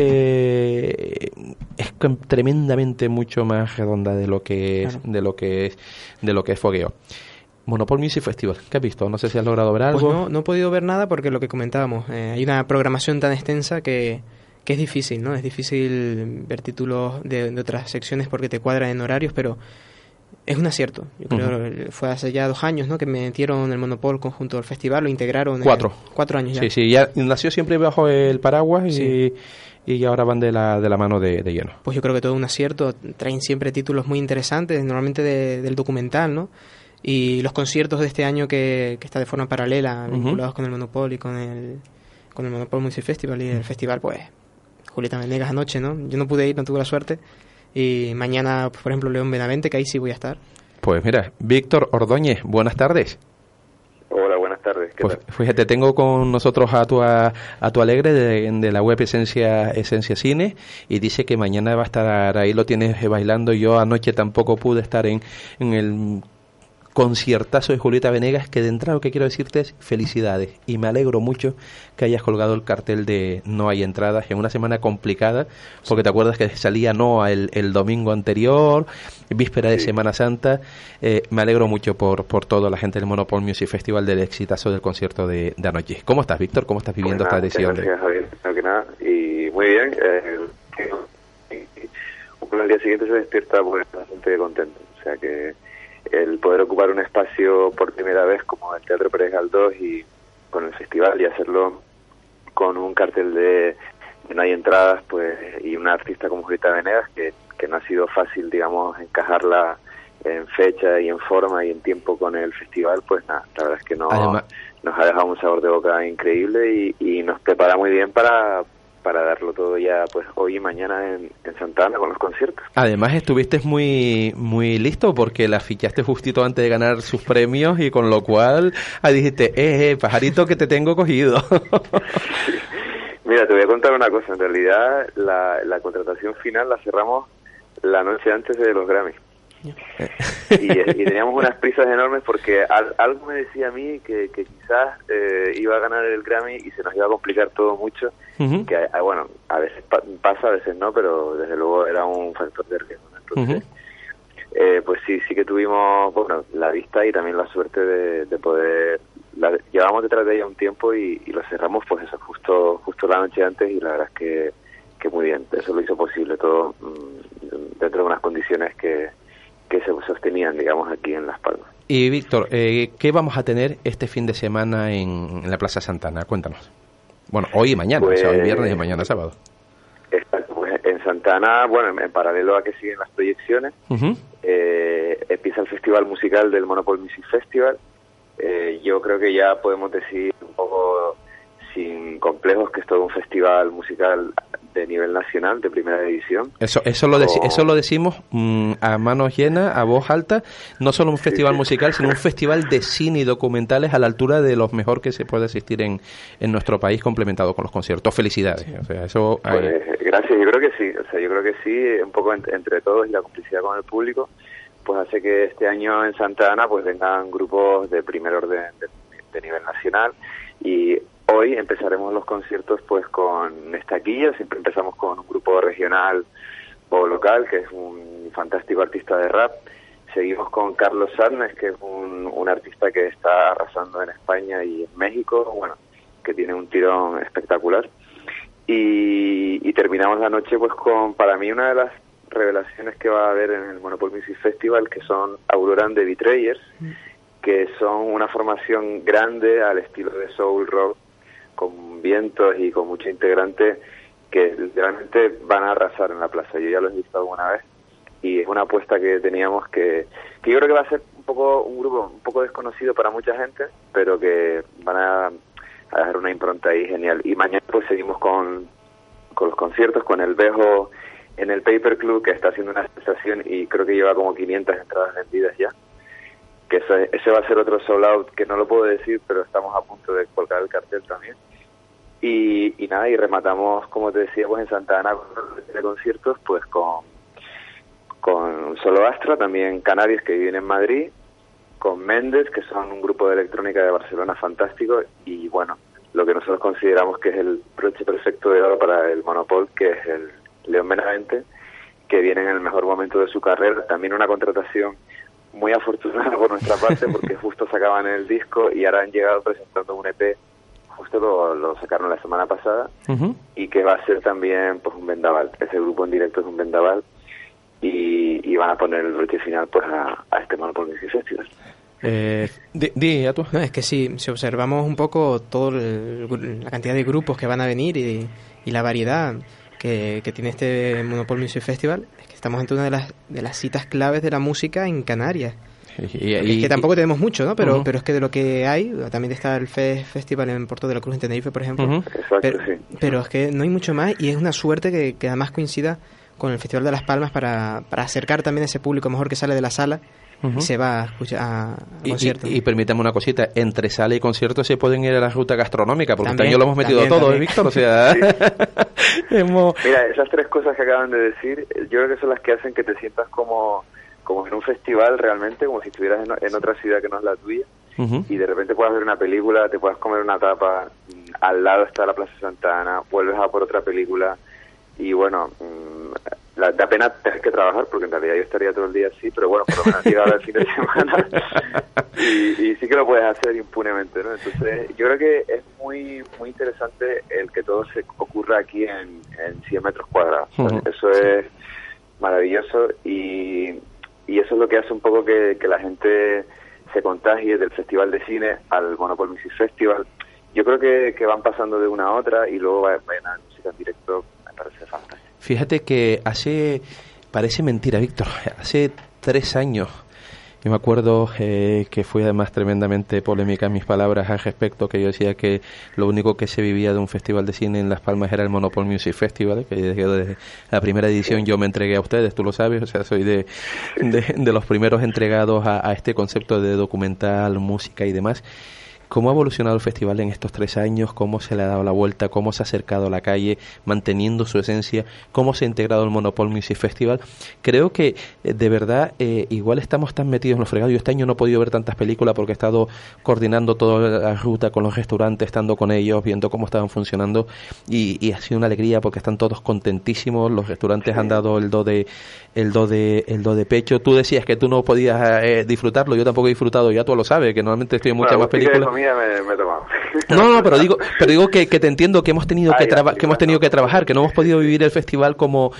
es tremendamente mucho más redonda de lo que es, de lo que es Fogueo. Monopol Music Festival, ¿qué has visto? No sé si has logrado ver algo. Pues no he podido ver nada porque lo que comentábamos, hay una programación tan extensa que es difícil, ¿no? Es difícil ver títulos de otras secciones porque te cuadran en horarios, pero es un acierto. Yo creo fue hace ya 2 años, ¿no? Que me metieron el Monopol conjunto al festival, lo integraron. 4 años ya. Sí, ya nació siempre bajo el paraguas y ahora van de la mano de lleno. Pues yo creo que todo un acierto. Traen siempre títulos muy interesantes, normalmente del documental, ¿no? Y los conciertos de este año que está de forma paralela, vinculados con el Monopol y con el Monopol Music Festival y el festival, pues Julieta Venegas anoche, ¿no? Yo no pude ir, no tuve la suerte. Y mañana, por ejemplo, León Benavente, que ahí sí voy a estar. Pues mira, Víctor Ordóñez, buenas tardes. Hola, buenas tardes. ¿Qué tal? Fíjate, tengo con nosotros a tu Alegre de la web Esencia Cine, y dice que mañana va a estar ahí, lo tienes bailando. Yo anoche tampoco pude estar en el conciertazo de Julieta Venegas, que de entrada lo que quiero decirte es felicidades, y me alegro mucho que hayas colgado el cartel de No hay entradas en una semana complicada, porque te acuerdas que salía Noa el domingo anterior, víspera de Semana Santa. Me alegro mucho por toda la gente del Monopol Music Festival, del exitazo del concierto de anoche. ¿Cómo estás, Víctor? ¿Cómo estás viviendo esta decisión? Gracias, Javier. No, que nada, y muy bien. Al día siguiente se despierta pues bastante contento, o sea que el poder ocupar un espacio por primera vez como el Teatro Pérez Galdós y con el festival, y hacerlo con un cartel de No hay entradas, pues, y una artista como Julieta Venegas, que no ha sido fácil, digamos, encajarla en fecha y en forma y en tiempo con el festival, pues nada, la verdad es que nos ha dejado un sabor de boca increíble y nos prepara muy bien para darlo todo ya pues hoy y mañana en Santa Ana con los conciertos. Además estuviste muy listo porque la fichaste justito antes de ganar sus premios, y con lo cual dijiste, pajarito que te tengo cogido. Sí. Mira, te voy a contar una cosa, en realidad la contratación final la cerramos la noche antes de los Grammys. y teníamos unas prisas enormes porque algo me decía a mí que quizás iba a ganar el Grammy y se nos iba a complicar todo mucho, que bueno, a veces pasa, a veces no, pero desde luego era un factor de riesgo, ¿no? Entonces, pues sí que tuvimos, bueno, la vista y también la suerte de poder, llevamos detrás de ella un tiempo y lo cerramos pues eso, justo la noche antes, y la verdad es que muy bien, eso lo hizo posible todo dentro de unas condiciones que se sostenían, digamos, aquí en Las Palmas. Y Víctor, ¿qué vamos a tener este fin de semana en la Plaza Santana? Cuéntanos. Bueno, hoy y mañana, pues, o sea, hoy viernes y mañana sábado. Exacto, pues en Santana, bueno, en paralelo a que siguen las proyecciones, empieza el festival musical del Monopol Music Festival. Yo creo que ya podemos decir un poco sin complejos que es todo un festival musical de nivel nacional, de primera edición. Eso lo decimos a manos llenas, a voz alta, no solo un festival musical, sino un festival de cine y documentales a la altura de los mejor que se puede asistir en nuestro país, complementado con los conciertos. Felicidades. O sea, eso pues, gracias, yo creo que sí, o sea, yo creo que sí, un poco entre todos y la complicidad con el público, pues hace que este año en Santa Ana pues vengan grupos de primer orden de nivel nacional, y hoy empezaremos los conciertos pues con Estaquilla. Siempre empezamos con un grupo regional o local, que es un fantástico artista de rap. Seguimos con Carlos Sarnes, que es un artista que está arrasando en España y en México, bueno, que tiene un tirón espectacular. Y terminamos la noche pues con, para mí, una de las revelaciones que va a haber en el Monopol Music Festival, que son Aurora and the Betrayers, que son una formación grande al estilo de soul rock, con vientos y con mucho integrante, que realmente van a arrasar en la plaza. Yo ya los he visto alguna vez y es una apuesta que teníamos que yo creo que va a ser un grupo un poco desconocido para mucha gente, pero que van a dejar una impronta ahí genial. Y mañana pues seguimos con los conciertos, con el Bejo en el Paper Club, que está haciendo una sensación y creo que lleva como 500 entradas vendidas ya. Que ese va a ser otro sold out, que no lo puedo decir, pero estamos a punto de colgar el cartel también. Y nada, y rematamos, como te decía, pues en Santa Ana de conciertos, pues con Solo Astra, también Canarias, que viven en Madrid, con Méndez, que son un grupo de electrónica de Barcelona fantástico, y bueno, lo que nosotros consideramos que es el broche perfecto de oro para el Monopol, que es el León Benavente, que viene en el mejor momento de su carrera. También una contratación muy afortunada por nuestra parte, porque justo sacaban el disco y ahora han llegado presentando un EP, justo lo sacaron la semana pasada, y que va a ser también pues un vendaval. Ese grupo en directo es un vendaval, y van a poner el broche final pues a este Monopol Music Festival. ¿A tú? No, es que si observamos un poco toda la cantidad de grupos que van a venir y la variedad que tiene este Monopol Music Festival, es que estamos ante una de las citas claves de la música en Canarias. Es que tampoco tenemos mucho, ¿no? Pero es que de lo que hay, también está el Festival en Puerto de la Cruz, en Tenerife, por ejemplo. Exacto, pero es que no hay mucho más, y es una suerte que además coincida con el Festival de Las Palmas para acercar también a ese público mejor que sale de la sala y se va a escuchar a conciertos. Y permítame una cosita, entre sala y concierto se pueden ir a la ruta gastronómica, porque también, este año lo hemos metido todo, ¿eh, Víctor? O sea, Mira, esas tres cosas que acaban de decir, yo creo que son las que hacen que te sientas como en un festival realmente, como si estuvieras en otra ciudad que no es la tuya, y de repente puedas ver una película, te puedas comer una tapa, al lado está la Plaza Santa Ana, vuelves a por otra película, y bueno, da pena tener que trabajar, porque en realidad yo estaría todo el día así, pero bueno, por lo menos llegar al fin de semana y sí que lo puedes hacer impunemente, ¿no? Entonces yo creo que es muy muy interesante el que todo se ocurra aquí en 100 metros cuadrados. Eso es maravilloso, y eso es lo que hace un poco que la gente se contagie del Festival de Cine al Monopol Music Festival. Yo creo que van pasando de una a otra, y luego vayan a música en directo, me parece fantástico. Fíjate que parece mentira, Víctor, hace 3 años, yo me acuerdo que fue además tremendamente polémica en mis palabras al respecto, que yo decía que lo único que se vivía de un festival de cine en Las Palmas era el Monopol Music Festival, que desde la primera edición yo me entregué a ustedes, tú lo sabes, o sea, soy de los primeros entregados a este concepto de documental, música y demás. cómo ha evolucionado el festival en estos 3 años, cómo se le ha dado la vuelta, cómo se ha acercado a la calle, manteniendo su esencia, cómo se ha integrado el Monopol Music Festival. Creo que de verdad igual estamos tan metidos en los fregados. Yo este año no he podido ver tantas películas porque he estado coordinando toda la ruta con los restaurantes, estando con ellos, viendo cómo estaban funcionando, y ha sido una alegría porque están todos contentísimos. Los restaurantes han dado el do de pecho. Tú decías que tú no podías disfrutarlo, yo tampoco he disfrutado, ya tú lo sabes, que normalmente estoy en muchas más películas. Comida me he tomado. No, pero digo que te entiendo que hemos tenido que trabajar, que no hemos podido vivir el festival como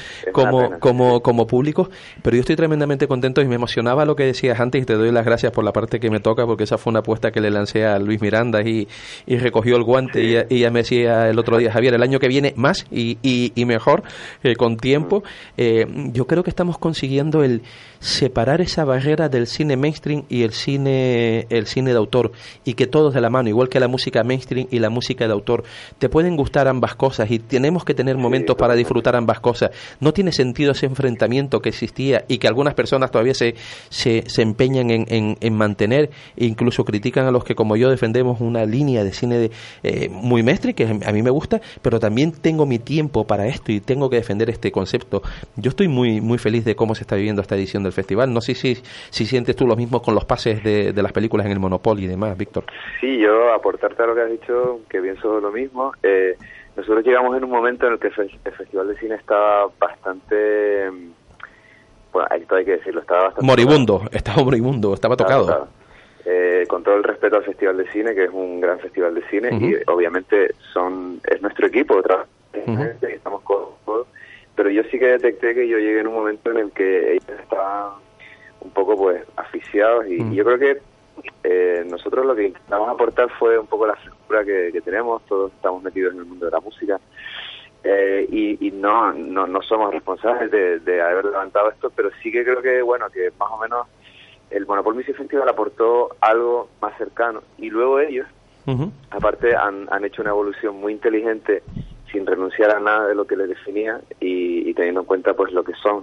público, pero yo estoy tremendamente contento y me emocionaba lo que decías antes, y te doy las gracias por la parte que me toca, porque esa fue una apuesta que le lancé a Luis Miranda y recogió el guante, y ya me decía el otro día, Javier, el año que viene más y mejor, con tiempo. Yo creo que estamos consiguiendo el separar esa barrera del cine mainstream y el cine de autor, y que todos de la mano, igual que la música mainstream y la música de autor, te pueden gustar ambas cosas y tenemos que tener momentos para disfrutar ambas cosas. No tiene sentido ese enfrentamiento que existía y que algunas personas todavía se empeñan en mantener, e incluso critican a los que, como yo, defendemos una línea de cine muy mainstream, que a mí me gusta, pero también tengo mi tiempo para esto y tengo que defender este concepto. Yo estoy muy, muy feliz de cómo se está viviendo esta edición del festival. No sé si sientes tú lo mismo con los pases de las películas en el Monopol y demás, Víctor. Sí, yo aportarte a lo que has dicho, que pienso lo mismo. Nosotros llegamos en un momento en el que el Festival de Cine estaba bastante... Bueno, esto hay que decirlo, estaba bastante... moribundo, estaba tocado. Con todo el respeto al Festival de Cine, que es un gran festival de cine, y obviamente es nuestro equipo, estamos con... Pero yo sí que detecté que yo llegué en un momento en el que ellos estaban un poco pues asfixiados, y yo creo que nosotros lo que intentamos aportar fue un poco la frescura que tenemos. Todos estamos metidos en el mundo de la música, y no somos responsables de haber levantado esto, pero sí que creo que que más o menos el Monopol Music Festival aportó algo más cercano, y luego ellos aparte han hecho una evolución muy inteligente sin renunciar a nada de lo que les definía, y teniendo en cuenta pues lo que son,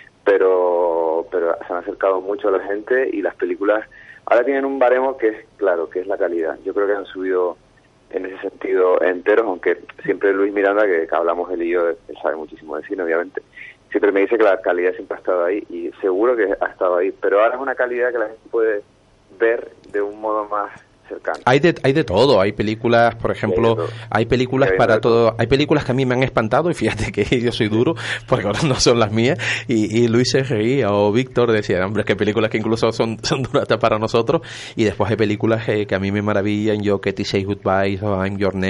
pero se han acercado mucho a la gente, y las películas ahora tienen un baremo que es claro, que es la calidad. Yo creo que han subido en ese sentido enteros, aunque siempre Luis Miranda, que hablamos él y yo, él sabe muchísimo de cine, obviamente, siempre me dice que la calidad siempre ha estado ahí, y seguro que ha estado ahí, pero ahora es una calidad que la gente puede ver de un modo más cercano. Hay de todo, hay películas, por ejemplo, hay películas para todo, hay películas que a mí me han espantado, y fíjate que yo soy duro, porque ahora no son las mías, y Luis se reía, o Víctor decía, hombre, que películas que incluso son duras para nosotros, y después hay películas que a mí me maravillan, yo, Katie Say Goodbye, o I'm Not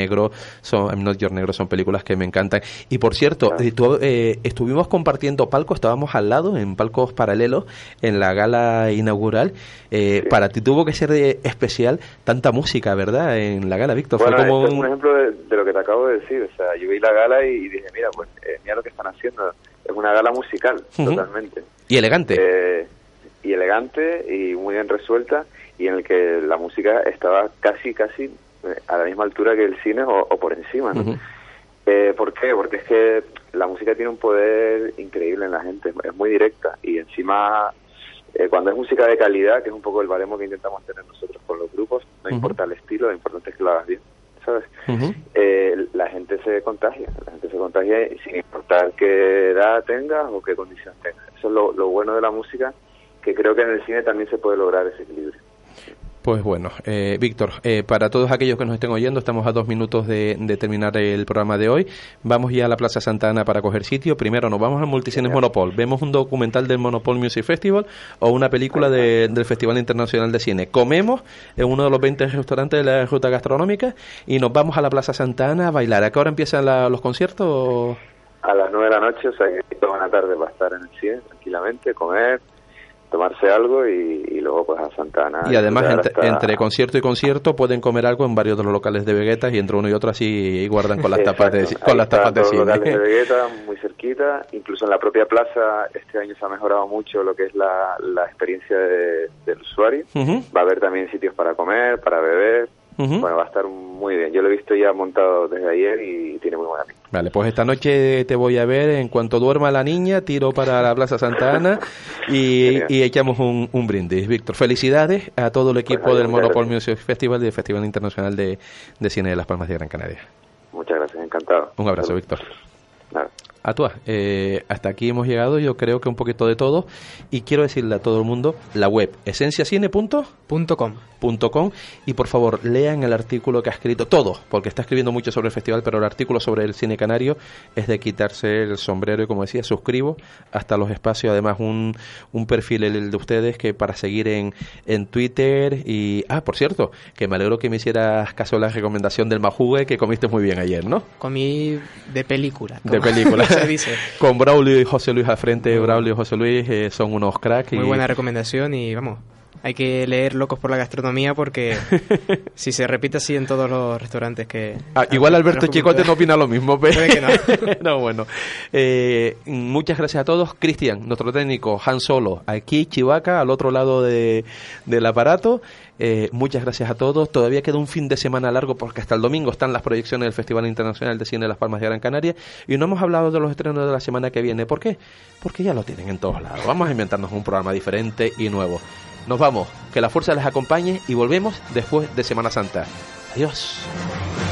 Your Negro, son películas que me encantan. Y por cierto, estuvimos compartiendo palcos, estábamos al lado, en palcos paralelos, en la gala inaugural. Para ti tuvo que ser especial tanta música, ¿verdad? En la gala, Víctor. Bueno, fue como es un ejemplo de lo que te acabo de decir. O sea, yo vi la gala y dije, mira, pues mira lo que están haciendo. Es una gala musical, totalmente. Y elegante. Y elegante y muy bien resuelta, y en el que la música estaba casi a la misma altura que el cine o por encima, ¿no? ¿Por qué? Porque es que la música tiene un poder increíble en la gente, es muy directa, y encima cuando es música de calidad, que es un poco el baremo que intentamos tener nosotros con los grupos, no importa el estilo, lo importante es que lo hagas bien, ¿sabes? La gente se contagia sin importar qué edad tengas o qué condición tengas. Eso es lo bueno de la música, que creo que en el cine también se puede lograr ese equilibrio. Pues bueno, Víctor, para todos aquellos que nos estén oyendo, estamos a 2 minutos de terminar el programa de hoy. Vamos ya a la Plaza Santa Ana para coger sitio. Primero nos vamos al Multicines Monopol. ¿Vemos un documental del Monopol Music Festival o una película del Festival Internacional de Cine? Comemos en uno de los 20 restaurantes de la ruta gastronómica y nos vamos a la Plaza Santa Ana a bailar. ¿A qué hora empiezan los conciertos? A las 9 de la noche, o sea que toda una tarde va a estar en el cine tranquilamente, comer, tomarse algo y luego pues a Santa Ana. Y además entre concierto y concierto pueden comer algo en varios de los locales de Veguetas, y entre uno y otro así guardan con las tapas de cine. Los locales de Veguetas muy cerquita, incluso en la propia plaza este año se ha mejorado mucho lo que es la experiencia del usuario. Va a haber también sitios para comer, para beber, Bueno, va a estar muy bien. Yo lo he visto ya montado desde ayer y tiene muy buena pinta. Vale, pues esta noche te voy a ver. En cuanto duerma la niña, tiro para la Plaza Santa Ana y echamos un brindis. Víctor, felicidades a todo el equipo del Monopol Music Festival y del Festival Internacional de Cine de Las Palmas de Gran Canaria. Muchas gracias, encantado. Un abrazo, Víctor. Nada. Atua, hasta aquí hemos llegado, yo creo que un poquito de todo, y quiero decirle a todo el mundo la web esenciacine.com y por favor lean el artículo que ha escrito, todo, porque está escribiendo mucho sobre el festival, pero el artículo sobre el cine canario es de quitarse el sombrero, y como decía, suscribo hasta los espacios, además un perfil el de ustedes que para seguir en Twitter, y por cierto, que me alegro que me hicieras caso de la recomendación del majugue, que comiste muy bien ayer, ¿no? Comí de película. De película. Se dice. Con Braulio y José Luis al frente. Braulio y José Luis son unos cracks. Muy buena recomendación y vamos, hay que leer Locos por la Gastronomía porque si se repite así en todos los restaurantes que... igual Alberto Chicote no opina lo mismo, pero... Puede que no. No, bueno. Muchas gracias a todos. Cristian, nuestro técnico, Han Solo, aquí Chivaca, al otro lado del aparato. Muchas gracias a todos. Todavía queda un fin de semana largo porque hasta el domingo están las proyecciones del Festival Internacional de Cine de Las Palmas de Gran Canaria y no hemos hablado de los estrenos de la semana que viene. ¿Por qué? Porque ya lo tienen en todos lados. Vamos a inventarnos un programa diferente y nuevo. Nos vamos, que la fuerza les acompañe y volvemos después de Semana Santa. Adiós.